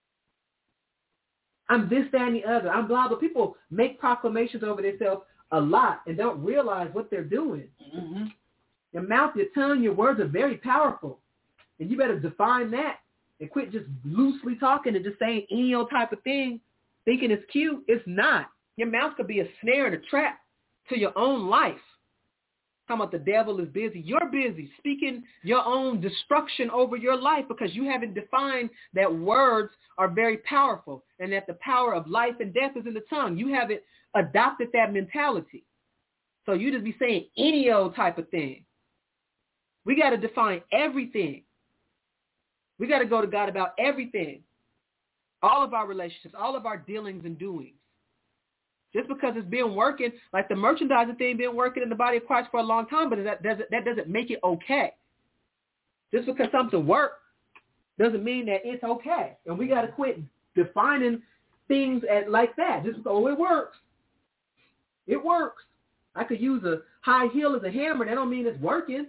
I'm this, that, and the other. I'm blah, blah. People make proclamations over themselves a lot and don't realize what they're doing. Mm-hmm. Your mouth, your tongue, your words are very powerful. And you better define that and quit just loosely talking and just saying any old type of thing, thinking it's cute. It's not. Your mouth could be a snare and a trap to your own life. Talking about the devil is busy. You're busy speaking your own destruction over your life because you haven't defined that words are very powerful and that the power of life and death is in the tongue. You haven't adopted that mentality. So you just be saying any old type of thing. We got to define everything. We got to go to God about everything, all of our relationships, all of our dealings and doings. Just because it's been working, like the merchandising thing been working in the body of Christ for a long time, but that doesn't, that doesn't make it okay. Just because something works doesn't mean that it's okay. And we got to quit defining things at, like that. Just, oh, it works. It works. I could use a high heel as a hammer. That don't mean it's working.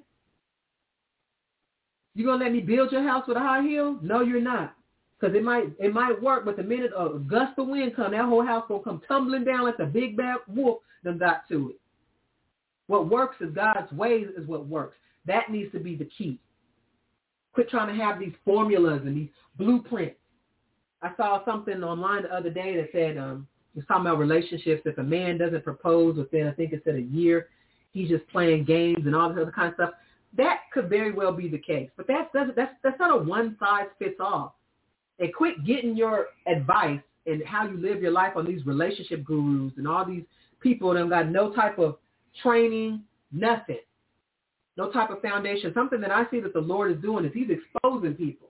You gonna let me build your house with a high heel? No, you're not. Because it might it might work, but the minute a gust of wind come, that whole house gonna come tumbling down like the big bad wolf done got to it. What works is God's ways is what works. That needs to be the key. Quit trying to have these formulas and these blueprints. I saw something online the other day that said, um, it was talking about relationships. If a man doesn't propose within, I think it said a year, he's just playing games and all this other kind of stuff. That could very well be the case, but that's that's that's, that's not a one size fits all. And quit getting your advice and how you live your life on these relationship gurus and all these people that have got no type of training, nothing. no type of foundation. Something that I see that the Lord is doing is he's exposing people.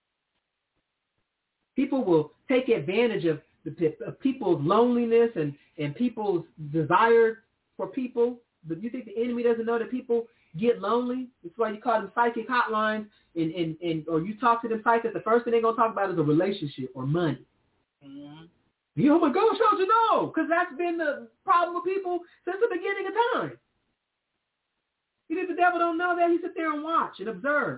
People will take advantage of, the, of people's loneliness and, and people's desire for people. But you think the enemy doesn't know that people get lonely? That's why you call them psychic hotlines, and, and, and or you talk to them psychics, the first thing they're going to talk about is a relationship or money. Mm-hmm. You, oh my gosh, how'd you know? Because that's been the problem with people since the beginning of time. You think the devil don't know that? He sit there and watch and observe.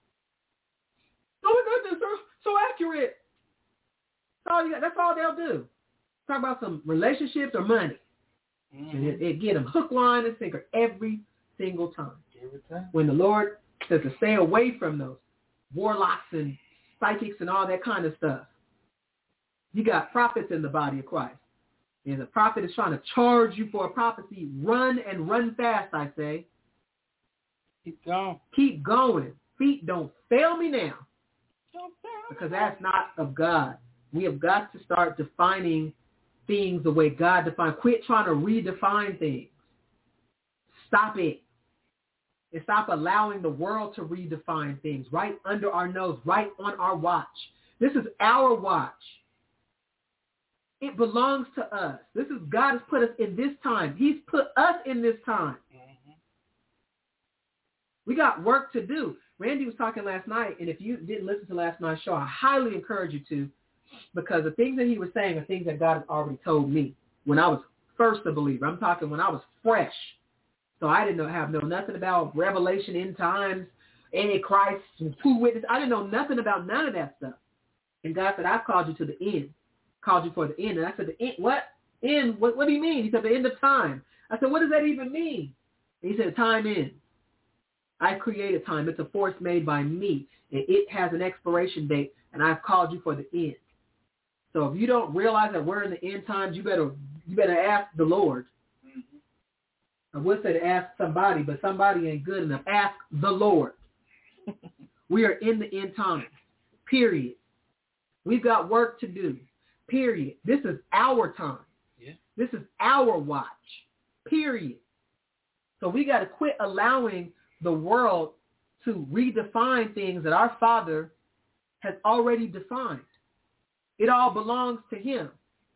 Oh my goodness, they're so accurate. That's all, you got. That's all they'll do. Talk about some relationships or money. Mm-hmm. And it, it get them hook, line, and sinker every single time. Every time. When the Lord says to stay away from those warlocks and psychics and all that kind of stuff. You got prophets in the body of Christ. And the prophet is trying to charge you for a prophecy. Run and run fast, I say. Keep going. Keep going. Feet don't fail me now. Don't fail because that's not of God. We have got to start defining things the way God defines. Quit trying to redefine things. Stop it. And stop allowing the world to redefine things right under our nose, right on our watch. This is our watch. It belongs to us. This is God has put us in this time. He's put us in this time. Mm-hmm. We got work to do. Randy was talking last night, and if you didn't listen to last night's show, I highly encourage you to, because the things that he was saying are things that God has already told me when I was first a believer. I'm talking when I was fresh. So I didn't know, have know nothing about Revelation, end times, Antichrist, and two witnesses. I didn't know nothing about none of that stuff. And God said, I've called you to the end. Called you for the end. And I said, the end, what? End? What, what do you mean? He said, the end of time. I said, what does that even mean? And he said, time ends. I created time. It's a force made by me. And it has an expiration date. And I've called you for the end. So if you don't realize that we're in the end times, you better you better ask the Lord. Mm-hmm. I would say to ask somebody, but somebody ain't good enough. Ask the Lord. We are in the end times. Period. We've got work to do. Period. This is our time. Yeah. This is our watch. Period. So we got to quit allowing the world to redefine things that our Father has already defined. It all belongs to him.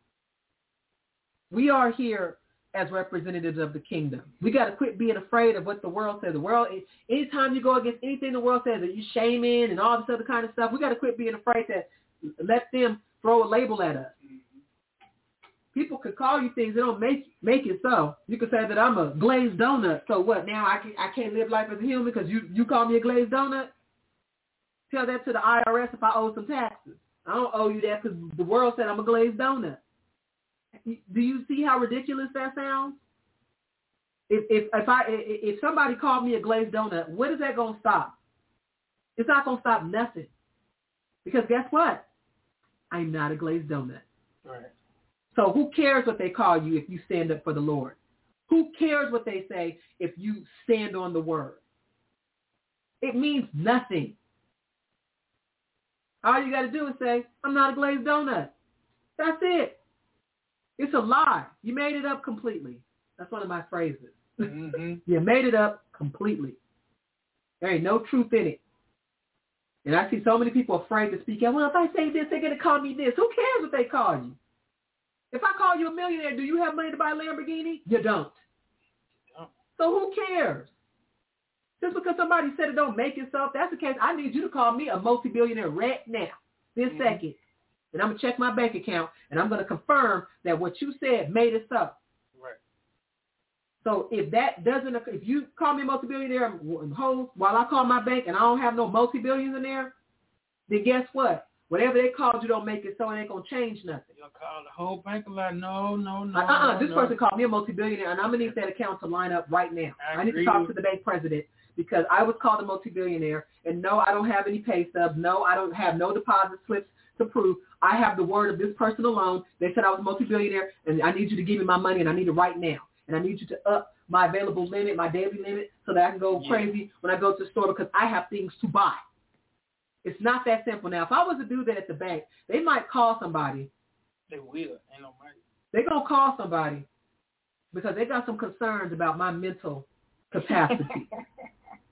We are here as representatives of the kingdom. We got to quit being afraid of what the world says. The world, anytime you go against anything the world says, that you shaming and all this other kind of stuff, we got to quit being afraid to let them throw a label at us. People could call you things that don't make make it so. You could say that I'm a glazed donut. So what? Now I can, I can't live life as a human because you, you call me a glazed donut? Tell that to the I R S if I owe some taxes. I don't owe you that because the world said I'm a glazed donut. Do you see how ridiculous that sounds? If if if I if somebody called me a glazed donut, what is that going to stop? It's not going to stop nothing. Because guess what? I'm not a glazed donut. Right. So who cares what they call you if you stand up for the Lord? Who cares what they say if you stand on the word? It means nothing. All you got to do is say, I'm not a glazed donut. That's it. It's a lie. You made it up completely. That's one of my phrases. Mm-hmm. You made it up completely. There ain't no truth in it. And I see so many people afraid to speak out. Well, if I say this, they're going to call me this. Who cares what they call you? If I call you a millionaire, do you have money to buy a Lamborghini? You don't. Oh. So who cares? Just because somebody said it don't make it so, if that's the case, I need you to call me a multi-billionaire right now, this mm-hmm. second. And I'm going to check my bank account, and I'm going to confirm that what you said made it so. Right. So if that doesn't, if you call me a multi-billionaire while I call my bank and I don't have no multi-billions in there, then guess what? Whatever they called you don't make it so, it ain't going to change nothing. You'll call the whole bank and like, no, no, no. Uh-uh. No, this no. person called me a multi-billionaire, and I'm going to need that account to line up right now. I, I need to talk to the bank president because I was called a multi-billionaire, and no, I don't have any pay stubs. No, I don't have no deposit slips to prove. I have the word of this person alone. They said I was a multi-billionaire, and I need you to give me my money, and I need it right now. And I need you to up my available limit, my daily limit, so that I can go yeah. crazy when I go to the store because I have things to buy. It's not that simple. Now, if I was to do that at the bank, they might call somebody. They will. Ain't no money. They're going to call somebody because they got some concerns about my mental capacity.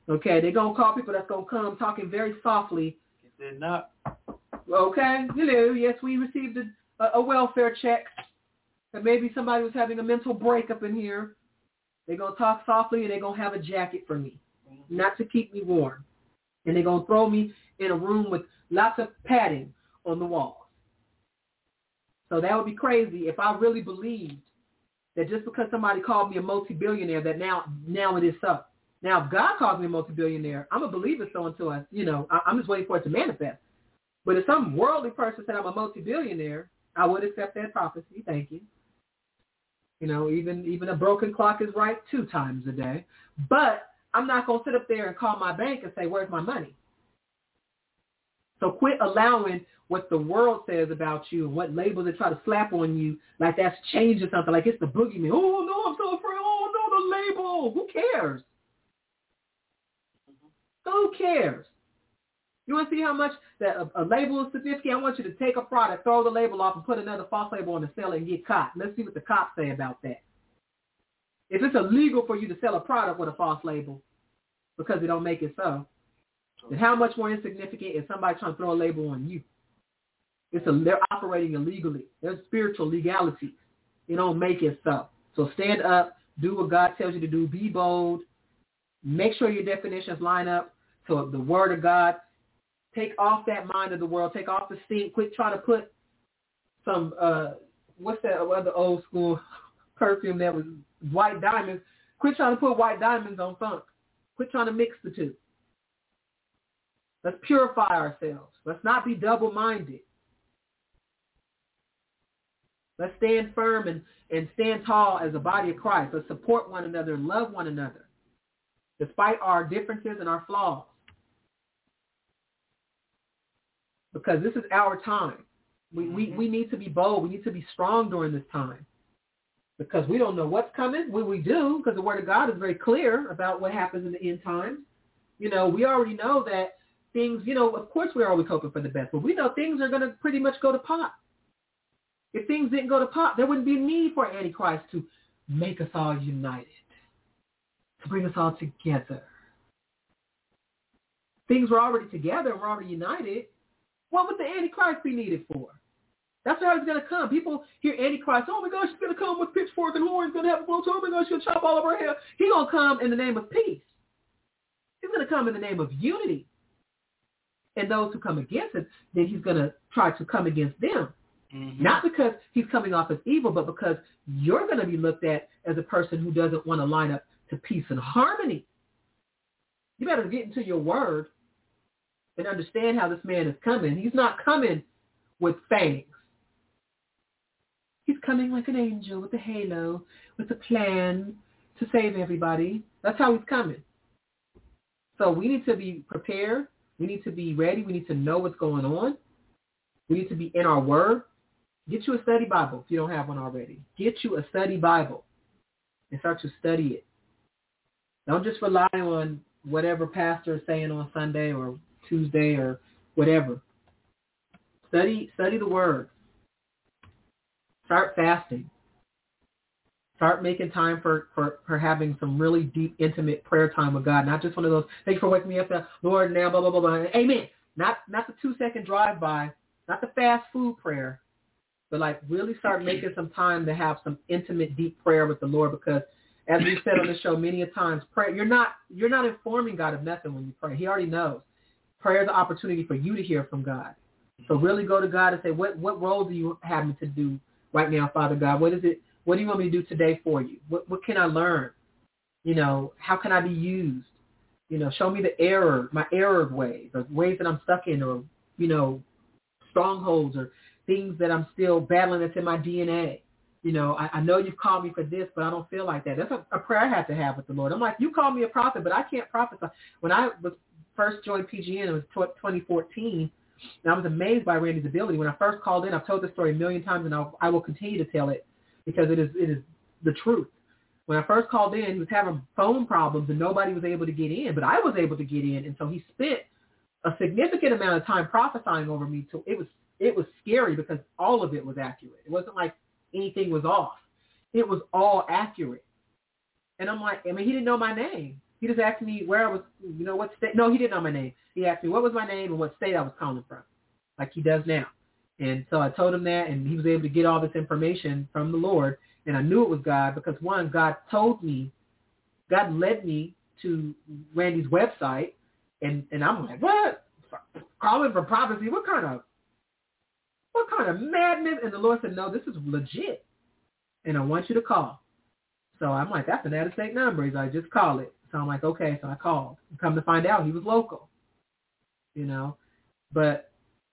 Okay, they're going to call people that's going to come talking very softly. They're not. Okay, hello, yes, we received a, a welfare check. And maybe somebody was having a mental break up in here. They're going to talk softly and they're going to have a jacket for me, not to keep me warm. And they're going to throw me in a room with lots of padding on the walls. So that would be crazy if I really believed that just because somebody called me a multi-billionaire, that now now it is so. Now, if God calls me a multi-billionaire, I'm a believer so until I, you know, I, I'm just waiting for it to manifest. But if some worldly person said I'm a multi-billionaire, I would accept that prophecy. Thank you. You know, even even a broken clock is right two times a day. But I'm not going to sit up there and call my bank and say, where's my money? So quit allowing what the world says about you and what labels they try to slap on you like that's changing something, like it's the boogeyman. Oh, no, I'm so afraid. Oh, no, the label. Who cares? Mm-hmm. Who cares? You want to see how much that a, a label is significant? I want you to take a product, throw the label off, and put another false label on and sell it and get caught. Let's see what the cops say about that. If it's illegal for you to sell a product with a false label because they don't make it so, then how much more insignificant is somebody trying to throw a label on you? It's a, they're operating illegally. There's spiritual legality. They don't make it so. So stand up, do what God tells you to do, be bold, make sure your definitions line up to the word of God. Take off that mind of the world. Take off the stink. Quit trying to put some, uh, what's that other old school perfume that was white diamonds. Quit trying to put white diamonds on funk. Quit trying to mix the two. Let's purify ourselves. Let's not be double-minded. Let's stand firm and, and stand tall as a body of Christ. Let's support one another and love one another, despite our differences and our flaws. Because this is our time. We, we, we need to be bold. We need to be strong during this time. Because we don't know what's coming. We, we do, because the Word of God is very clear about what happens in the end times. You know, we already know that things, you know, of course we're always hoping for the best, but we know things are going to pretty much go to pot. If things didn't go to pot, there wouldn't be a need for Antichrist to make us all united, to bring us all together. Things were already together and we're already united. What would the Antichrist be needed for? That's how he's going to come. People hear Antichrist, oh my gosh, he's going to come with pitchfork and horns, going to have a vote, oh my gosh, he'll chop all of our hair. He's going to come in the name of peace. He's going to come in the name of unity. And those who come against it, then he's going to try to come against them. Mm-hmm. Not because he's coming off as evil, but because you're going to be looked at as a person who doesn't want to line up to peace and harmony. You better get into your word and understand how this man is coming. He's not coming with fangs. He's coming like an angel with a halo, with a plan to save everybody. That's how he's coming. So we need to be prepared. We need to be ready. We need to know what's going on. We need to be in our word. Get you a study Bible if you don't have one already. Get you a study Bible and start to study it. Don't just rely on whatever pastor is saying on Sunday or Tuesday or whatever. Study, study the word. Start fasting. Start making time for, for, for having some really deep, intimate prayer time with God. Not just one of those, thank you for waking me up, Lord, now, blah, blah, blah, blah. Amen. Not, not the two-second drive-by, not the fast food prayer, but like really start making some time to have some intimate, deep prayer with the Lord, because as we've said on the show many a times, prayer, you're not, you're not informing God of nothing when you pray. He already knows. Prayer is an opportunity for you to hear from God. So really go to God and say, what, what role do you have me to do right now, Father God? What is it? What do you want me to do today for you? What, what can I learn? You know, how can I be used? You know, show me the error, my error ways, or ways that I'm stuck in, or, you know, strongholds or things that I'm still battling that's in my D N A. You know, I, I know you've called me for this, but I don't feel like that. That's a, a prayer I have to have with the Lord. I'm like, you called me a prophet, but I can't prophesy. When I was first joined P G N, it was twenty fourteen, and I was amazed by Randy's ability. When I first called in, I've told this story a million times, and I'll, I will continue to tell it because it is it is the truth. When I first called in, he was having phone problems, and nobody was able to get in, but I was able to get in, and so he spent a significant amount of time prophesying over me. To it was it was scary because all of it was accurate. It wasn't like anything was off. It was all accurate. And I'm like, I mean, he didn't know my name. He just asked me where I was, you know, what state. No, he didn't know my name. He asked me what was my name and what state I was calling from, like he does now. And so I told him that, and he was able to get all this information from the Lord. And I knew it was God because, one, God told me, God led me to Randy's website. And, and I'm like, what? Calling for prophecy? What kind of, what kind of madness? And the Lord said, no, this is legit. And I want you to call. So I'm like, that's an out-of-state number. He's like, just call it. So I'm like, okay. So I called. Come to find out, he was local, you know. But,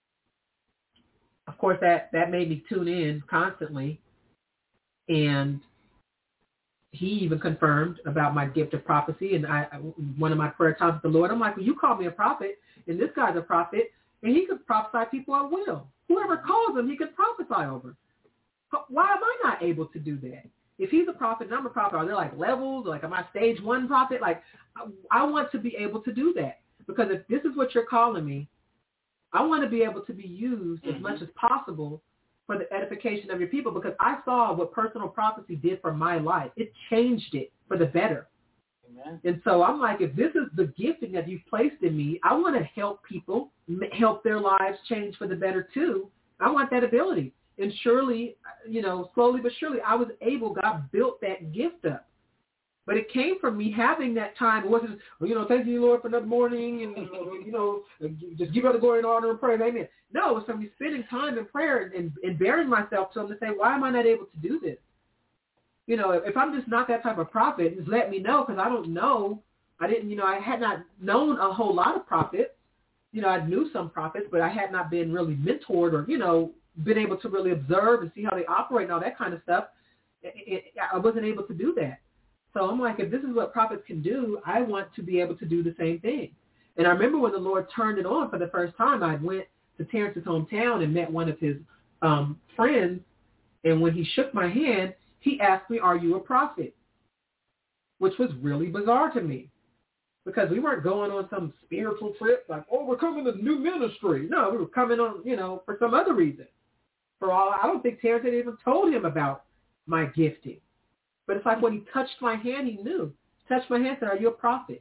of course, that, that made me tune in constantly. And he even confirmed about my gift of prophecy. And I, one of my prayer times with the Lord, I'm like, well, you call me a prophet, and this guy's a prophet, and he could prophesy people at will. Whoever calls him, he could prophesy over. Why am I not able to do that? If he's a prophet and I'm a prophet, are there like levels? Like, am I stage one prophet? Like, I, I want to be able to do that. Because if this is what you're calling me, I want to be able to be used mm-hmm. as much as possible for the edification of your people, because I saw what personal prophecy did for my life. It changed it for the better. Amen. And so I'm like, if this is the gifting that you've placed in me, I want to help people, help their lives change for the better too. I want that ability. And surely, you know, slowly but surely, I was able, God built that gift up. But it came from me having that time. It wasn't, well, you know, thank you, Lord, for another morning, and, you know, just give out the glory and honor and praise. Amen. No, it was from me spending time in prayer and, and, and bearing myself to him to say, why am I not able to do this? You know, if I'm just not that type of prophet, just let me know, because I don't know. I didn't, you know, I had not known a whole lot of prophets. You know, I knew some prophets, but I had not been really mentored or, you know, been able to really observe and see how they operate and all that kind of stuff. It, it, I wasn't able to do that. So I'm like, if this is what prophets can do, I want to be able to do the same thing. And I remember when the Lord turned it on for the first time, I went to Terrence's hometown and met one of his um, friends. And when he shook my hand, he asked me, are you a prophet? Which was really bizarre to me, because we weren't going on some spiritual trip like, oh, we're coming to new ministry. No, we were coming on, you know, for some other reason. For all, I don't think Terrence had even told him about my gifting. But it's like when he touched my hand, he knew. Touched my hand and said, are you a prophet?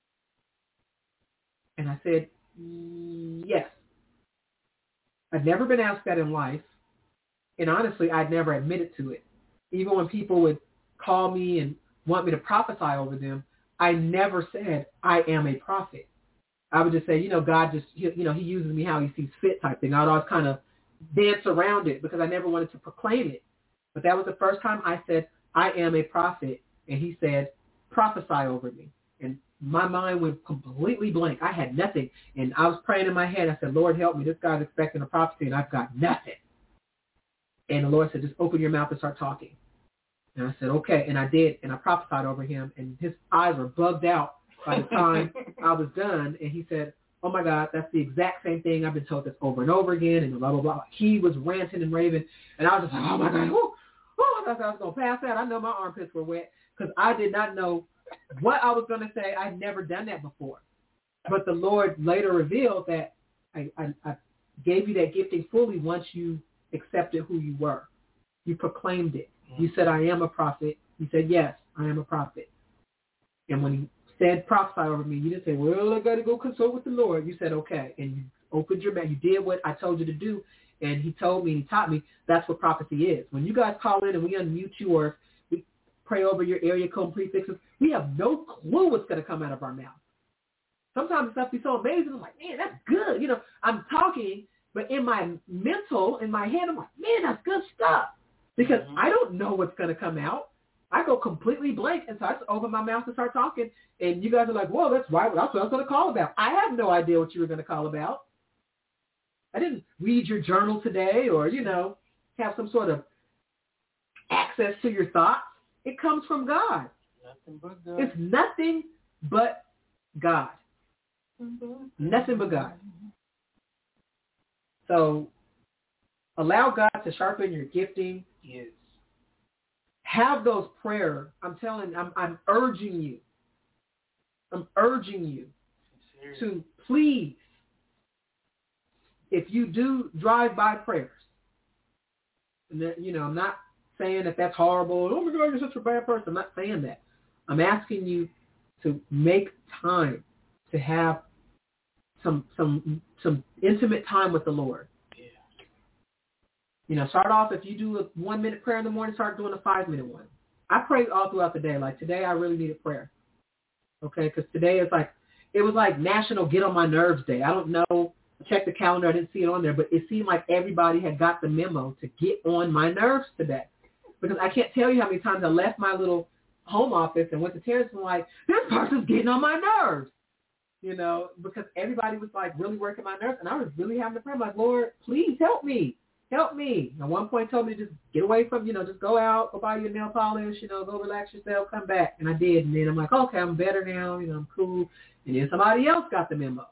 And I said, yes. I'd never been asked that in life. And honestly, I'd never admitted to it. Even when people would call me and want me to prophesy over them, I never said, I am a prophet. I would just say, you know, God just, you know, he uses me how he sees fit type thing. I'd always kind of dance around it because I never wanted to proclaim it. But that was the first time I said, I am a prophet. And he said, prophesy over me. And my mind went completely blank. I had nothing. And I was praying in my head. I said, Lord, help me. This guy's expecting a prophecy and I've got nothing. And the Lord said, just open your mouth and start talking. And I said, okay. And I did. And I prophesied over him. And his eyes were bugged out by the time I was done. And he said, oh, my God, that's the exact same thing. I've been told this over and over again. And blah, blah, blah. He was ranting and raving. And I was just like, oh, my God. Whoo, whoo. I thought I was going to pass out. I know my armpits were wet because I did not know what I was going to say. I'd never done that before. But the Lord later revealed that I, I, I gave you that gifting fully once you accepted who you were. You proclaimed it. You said, I am a prophet. You said, yes, I am a prophet. And when he said prophesy over me, you didn't say, well, I got to go consult with the Lord. You said, okay. And you opened your mouth. You did what I told you to do. And he told me, he taught me, that's what prophecy is. When you guys call in and we unmute you or we pray over your area code prefixes, we have no clue what's going to come out of our mouth. Sometimes stuff be so amazing. I'm like, man, that's good. You know, I'm talking, but in my mental, in my head, I'm like, man, that's good stuff. Because mm-hmm. I don't know what's going to come out. I go completely blank, and so I just open my mouth and start talking, and you guys are like, whoa, that's why that's what I was going to call about. I have no idea what you were going to call about. I didn't read your journal today or, you know, have some sort of access to your thoughts. It comes from God. Nothing but God. It's nothing but God. Mm-hmm. Nothing but God. So allow God to sharpen your gifting. Yes. Have those prayers. I'm telling, I'm, I'm urging you. I'm urging you Serious. to please, if you do drive-by prayers, and that, you know, I'm not saying that that's horrible. Oh my God, you're such a bad person. I'm not saying that. I'm asking you to make time to have some some some intimate time with the Lord. Yeah. You know, start off, if you do a one-minute prayer in the morning, start doing a five-minute one. I pray all throughout the day. Like today, I really needed prayer. Okay, because today is like, it was like National Get on My Nerves Day. I don't know. Check the calendar. I didn't see it on there, but it seemed like everybody had got the memo to get on my nerves today. Because I can't tell you how many times I left my little home office and went to Terrence and like, this person's getting on my nerves. You know, because everybody was like really working my nerves, and I was really having to pray. I'm like, Lord, please help me. Help me. At one point told me to just get away from, you know, just go out, go buy your nail polish, you know, go relax yourself, come back. And I did. And then I'm like, okay, I'm better now. You know, I'm cool. And then somebody else got the memo.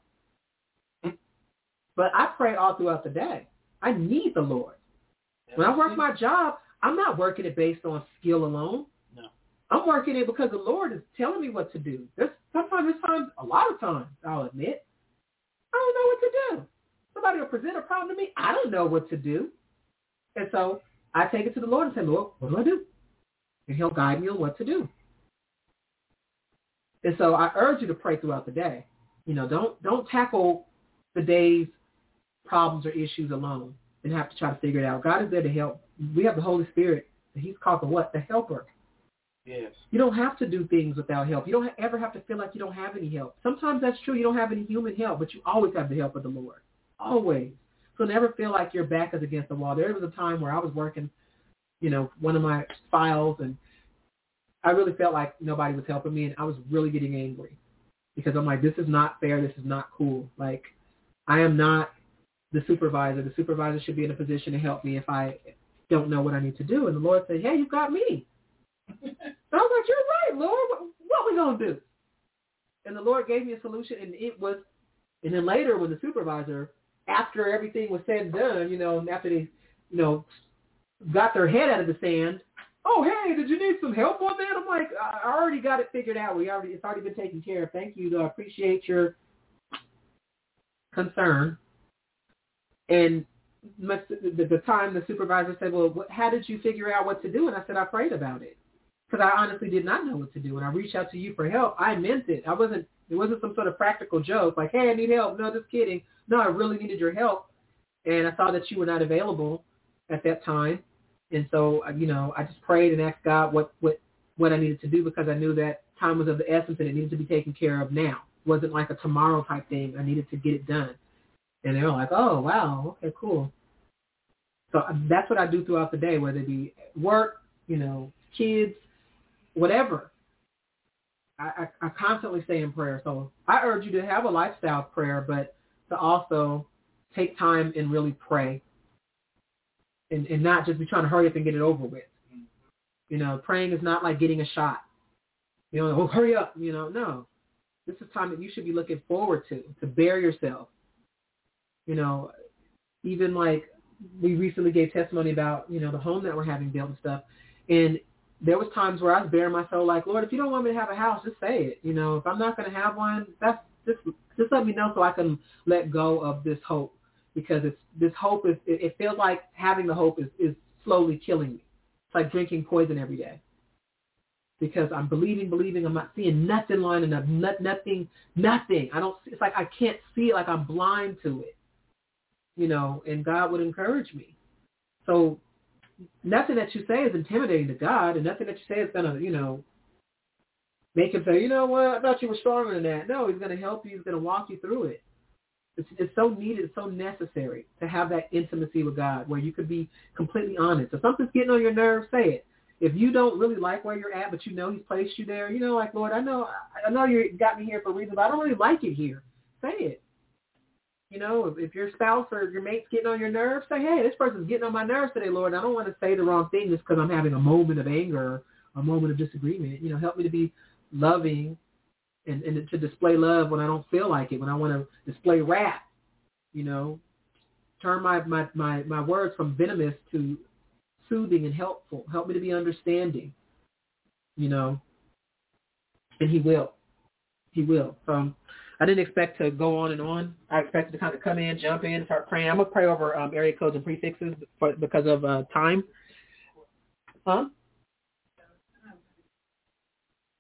But I pray all throughout the day. I need the Lord. When I work my job, I'm not working it based on skill alone. No. I'm working it because the Lord is telling me what to do. There's sometimes, there's times, a lot of times, I'll admit, I don't know what to do. Somebody will present a problem to me. I don't know what to do. And so I take it to the Lord and say, Lord, what do I do? And he'll guide me on what to do. And so I urge you to pray throughout the day. You know, don't don't tackle the day's problems or issues alone and have to try to figure it out. God is there to help. We have the Holy Spirit. He's called the what? The helper. Yes. You don't have to do things without help. You don't ever have to feel like you don't have any help. Sometimes that's true. You don't have any human help, but you always have the help of the Lord. Always. So never feel like your back is against the wall. There was a time where I was working, you know, one of my files, and I really felt like nobody was helping me, and I was really getting angry because I'm like, this is not fair. This is not cool. Like, I am not the supervisor. The supervisor should be in a position to help me if I don't know what I need to do. And the Lord said, hey, you got me. So I was like, you're right, Lord. What, what we going to do? And the Lord gave me a solution, and it was, and then later when the supervisor, after everything was said and done, you know, after they, you know, got their head out of the sand, oh, hey, did you need some help on that? I'm like, I already got it figured out. We already, it's already been taken care of. Thank you. I appreciate your concern. And the, the time the supervisor said, well, what, how did you figure out what to do? And I said, I prayed about it because I honestly did not know what to do. When I reached out to you for help, I meant it. I wasn't, it wasn't some sort of practical joke like, hey, I need help. No, just kidding. No, I really needed your help. And I saw that you were not available at that time. And so, you know, I just prayed and asked God what, what, what I needed to do because I knew that time was of the essence and it needed to be taken care of now. It wasn't like a tomorrow type thing. I needed to get it done. And they were like, oh, wow, okay, cool. So that's what I do throughout the day, whether it be work, you know, kids, whatever. I, I, I constantly stay in prayer. So I urge you to have a lifestyle of prayer, but to also take time and really pray and, and not just be trying to hurry up and get it over with. You know, praying is not like getting a shot. You know, oh, hurry up. You know, no. This is time that you should be looking forward to, to bear yourself. You know, even like we recently gave testimony about, you know, the home that we're having built and stuff. And there was times where I was bearing my soul like, Lord, if you don't want me to have a house, just say it. You know, if I'm not going to have one, that's just just let me know so I can let go of this hope because it's this hope is it, it feels like having the hope is, is slowly killing me. It's like drinking poison every day because I'm believing, believing. I'm not seeing nothing lining up, not, nothing, nothing. I don't. It's like I can't see it. Like I'm blind to it. You know, and God would encourage me. So nothing that you say is intimidating to God, and nothing that you say is going to, you know, make him say, you know what, I thought you were stronger than that. No, he's going to help you. He's going to walk you through it. It's, it's so needed, it's so necessary to have that intimacy with God where you could be completely honest. If something's getting on your nerves, say it. If you don't really like where you're at, but you know he's placed you there, you know, like, Lord, I know I know you got me here for a reason, but I don't really like it here. Say it. You know, if, if your spouse or your mate's getting on your nerves, say, hey, this person's getting on my nerves today, Lord. And I don't want to say the wrong thing just because I'm having a moment of anger or a moment of disagreement. You know, help me to be loving and, and to display love when I don't feel like it, when I want to display wrath. You know, turn my, my, my, my words from venomous to soothing and helpful. Help me to be understanding, you know, and he will. He will. So I didn't expect to go on and on. I expected to kind of come in, jump in, start praying. I'm going to pray over um, area codes and prefixes for, because of uh, time. Huh?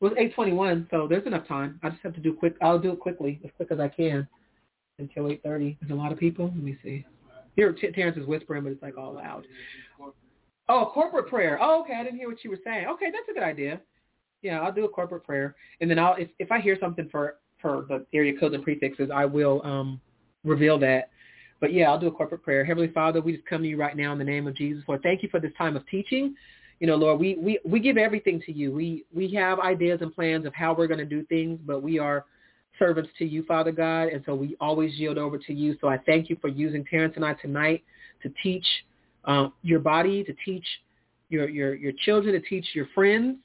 Well, it's eight twenty-one, so there's enough time. I just have to do quick. I'll do it quickly, as quick as I can, until eight thirty. There's a lot of people. Let me see. Here, T- Terrence is whispering, but it's like all loud. Oh, corporate prayer. Oh, okay. I didn't hear what you were saying. Okay, that's a good idea. Yeah, I'll do a corporate prayer, and then I'll if, if I hear something for, for the area codes and prefixes, I will um, reveal that. But yeah, I'll do a corporate prayer. Heavenly Father, we just come to you right now in the name of Jesus. Lord, thank you for this time of teaching. You know, Lord, we, we, we give everything to you. We we have ideas and plans of how we're going to do things, but we are servants to you, Father God, and so we always yield over to you. So I thank you for using Terrence and I tonight to teach uh, your body, to teach your, your, your children, to teach your friends,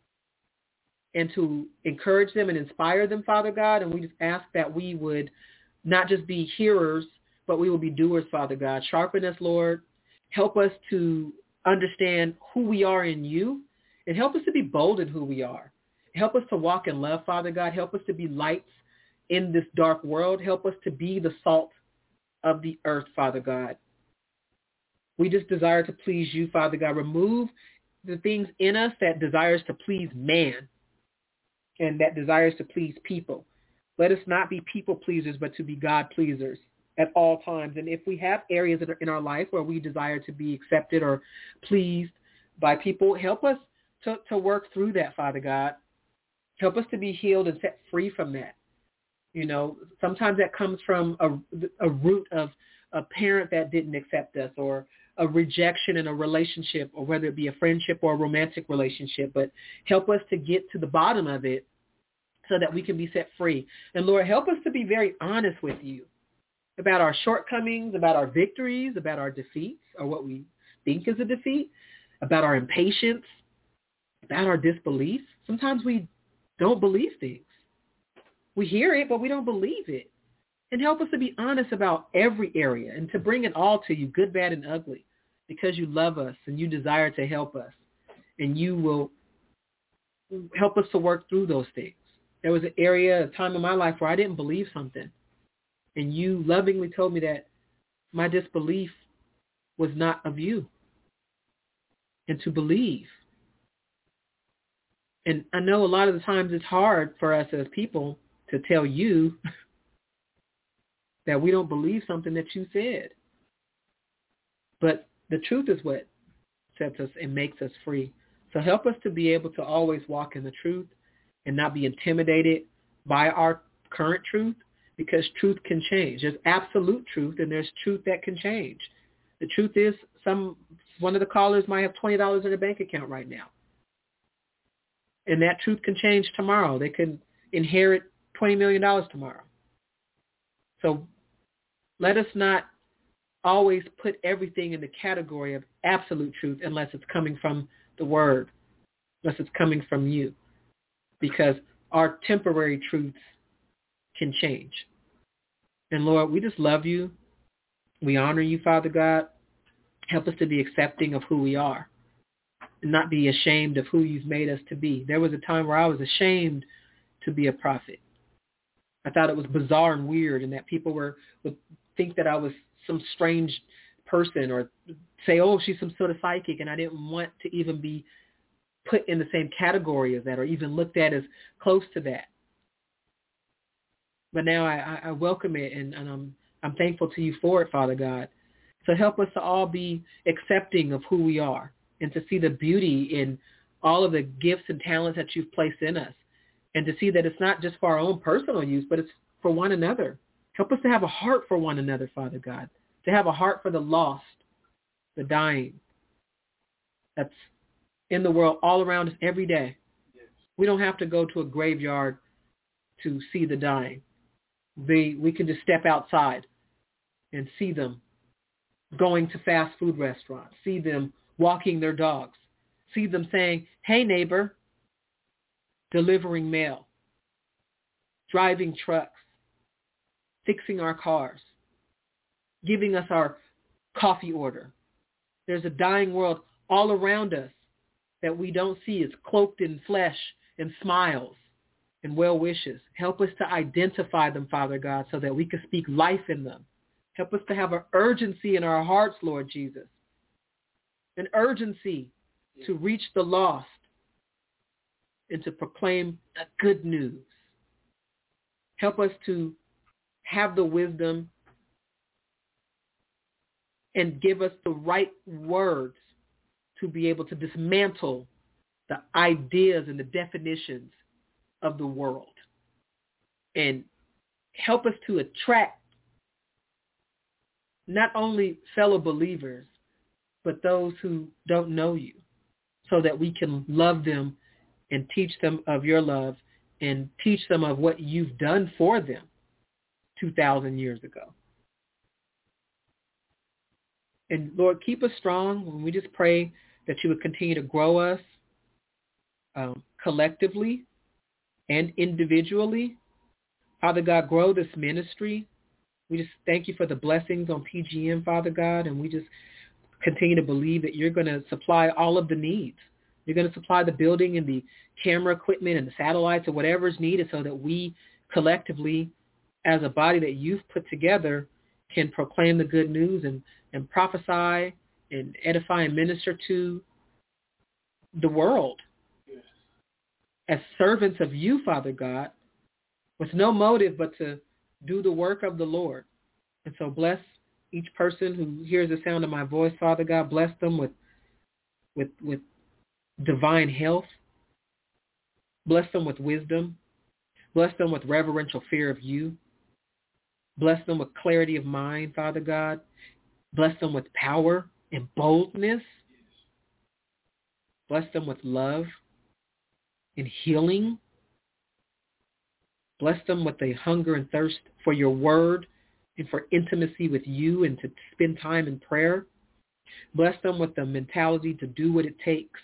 and to encourage them and inspire them, Father God. And we just ask that we would not just be hearers, but we will be doers, Father God. Sharpen us, Lord. Help us to understand who we are in you, and help us to be bold in who we are. Help us to walk in love, Father God. Help us to be lights in this dark world. Help us to be the salt of the earth, Father God. We just desire to please you, Father God. Remove the things in us that desires to please man and that desires to please people. Let us not be people pleasers, but to be God pleasers at all times. And if we have areas in our life where we desire to be accepted or pleased by people, help us to, to work through that, Father God. Help us to be healed and set free from that. You know, sometimes that comes from a, a root of a parent that didn't accept us, or a rejection in a relationship, or whether it be a friendship or a romantic relationship. But help us to get to the bottom of it so that we can be set free. And Lord, help us to be very honest with you about our shortcomings, about our victories, about our defeats, or what we think is a defeat, about our impatience, about our disbelief. Sometimes we don't believe things. We hear it, but we don't believe it. And help us to be honest about every area and to bring it all to you, good, bad, and ugly, because you love us and you desire to help us. And you will help us to work through those things. There was an area, a time in my life where I didn't believe something. And you lovingly told me that my disbelief was not of you. And to believe. And I know a lot of the times it's hard for us as people to tell you that we don't believe something that you said. But the truth is what sets us and makes us free. So help us to be able to always walk in the truth and not be intimidated by our current truth, because truth can change. There's absolute truth and there's truth that can change. The truth is some one of the callers might have twenty dollars in their bank account right now. And that truth can change tomorrow. They could inherit twenty million dollars tomorrow. So let us not always put everything in the category of absolute truth unless it's coming from the word, unless it's coming from you, because our temporary truths can change. And Lord, we just love you. We honor you, Father God. Help us to be accepting of who we are and not be ashamed of who you've made us to be. There was a time where I was ashamed to be a prophet. I thought it was bizarre and weird, and that people were would think that I was some strange person, or say, oh, she's some sort of psychic, and I didn't want to even be put in the same category as that, or even looked at as close to that. But now I, I welcome it, and, and I'm I'm thankful to you for it, Father God. So help us to all be accepting of who we are, and to see the beauty in all of the gifts and talents that you've placed in us, and to see that it's not just for our own personal use, but it's for one another. Help us to have a heart for one another, Father God, to have a heart for the lost, the dying, that's in the world all around us every day. Yes. We don't have to go to a graveyard to see the dying. They, we can just step outside and see them going to fast food restaurants, see them walking their dogs, see them saying, hey, neighbor, delivering mail, driving trucks, fixing our cars, giving us our coffee order. There's a dying world all around us that we don't see. It's cloaked in flesh and smiles and well wishes. Help us to identify them, Father God, so that we can speak life in them. Help us to have an urgency in our hearts, Lord Jesus, an urgency to reach the lost, and to proclaim the good news. Help us to have the wisdom and give us the right words to be able to dismantle the ideas and the definitions of the world. And help us to attract not only fellow believers, but those who don't know you, so that we can love them and teach them of your love and teach them of what you've done for them two thousand years ago. And Lord, keep us strong. And we just pray that you would continue to grow us um, collectively and individually. Father God, grow this ministry. We just thank you for the blessings on P G M, Father God, and we just continue to believe that you're going to supply all of the needs. You're going to supply the building and the camera equipment and the satellites or whatever is needed so that we collectively, as a body that you've put together, can proclaim the good news and, and prophesy and edify and minister to the world. Yes. As servants of you, Father God, with no motive but to do the work of the Lord. And so bless each person who hears the sound of my voice, Father God. Bless them with with with divine health. Bless them with wisdom. Bless them with reverential fear of you. Bless them with clarity of mind, Father God. Bless them with power and boldness. Bless them with love and healing. Bless them with a hunger and thirst for your word and for intimacy with you and to spend time in prayer. Bless them with the mentality to do what it takes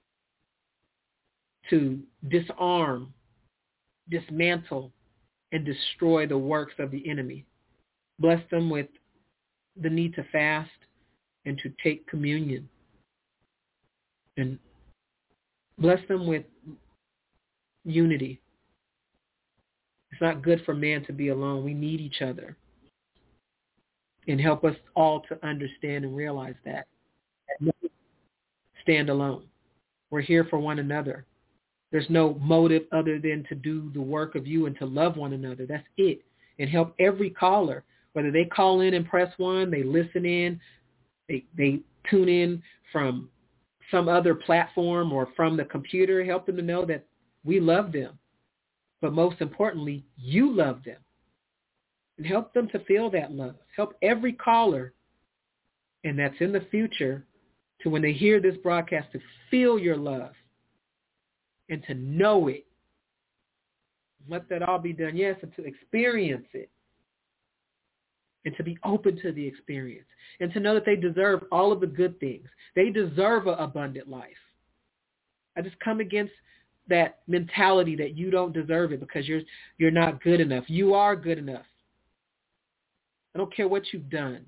to disarm, dismantle, and destroy the works of the enemy. Bless them with the need to fast and to take communion. And bless them with unity. It's not good for man to be alone. We need each other. And help us all to understand and realize that. Stand alone. We're here for one another. There's no motive other than to do the work of you and to love one another. That's it. And help every caller, whether they call in and press one, they listen in, they, they tune in from some other platform or from the computer, help them to know that we love them. But most importantly, you love them. And help them to feel that love. Help every caller, and that's in the future, to when they hear this broadcast, to feel your love and to know it. Let that all be done, yes, and to experience it. And to be open to the experience. And to know that they deserve all of the good things. They deserve an abundant life. I just come against that mentality that you don't deserve it because you're you're not good enough. You are good enough. I don't care what you've done.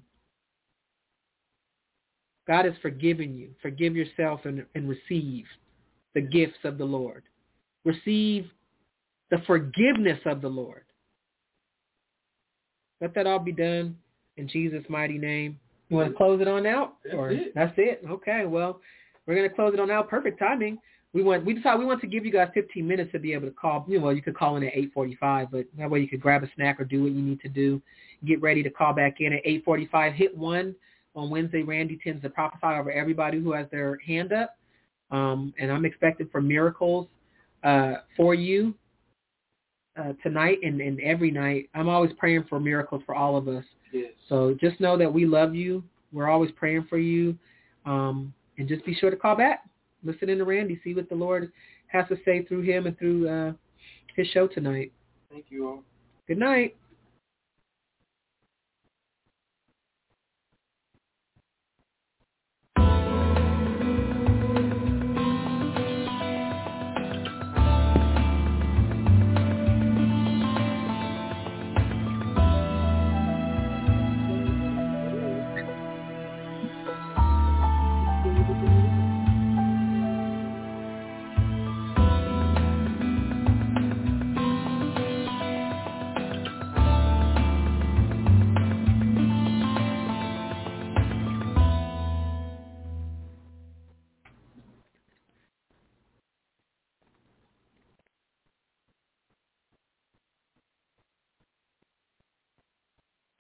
God has forgiven you. Forgive yourself and, and receive the gifts of the Lord. Receive the forgiveness of the Lord. Let that all be done in Jesus' mighty name. You want to close it on out? That's or it. That's it. Okay, well, we're going to close it on out. Perfect timing. We want we decided we want to give you guys fifteen minutes to be able to call. You know, you could call in at eight forty-five, but that way you could grab a snack or do what you need to do. Get ready to call back in at eight forty-five. Hit one on Wednesday. Randy tends to prophesy over everybody who has their hand up, um, and I'm expecting for miracles uh, for you uh, tonight and, and every night. I'm always praying for miracles for all of us. Yes. So just know that we love you. We're always praying for you, um, and just be sure to call back. Listen in to Randy, see what the Lord has to say through him and through uh, his show tonight. Thank you all. Good night.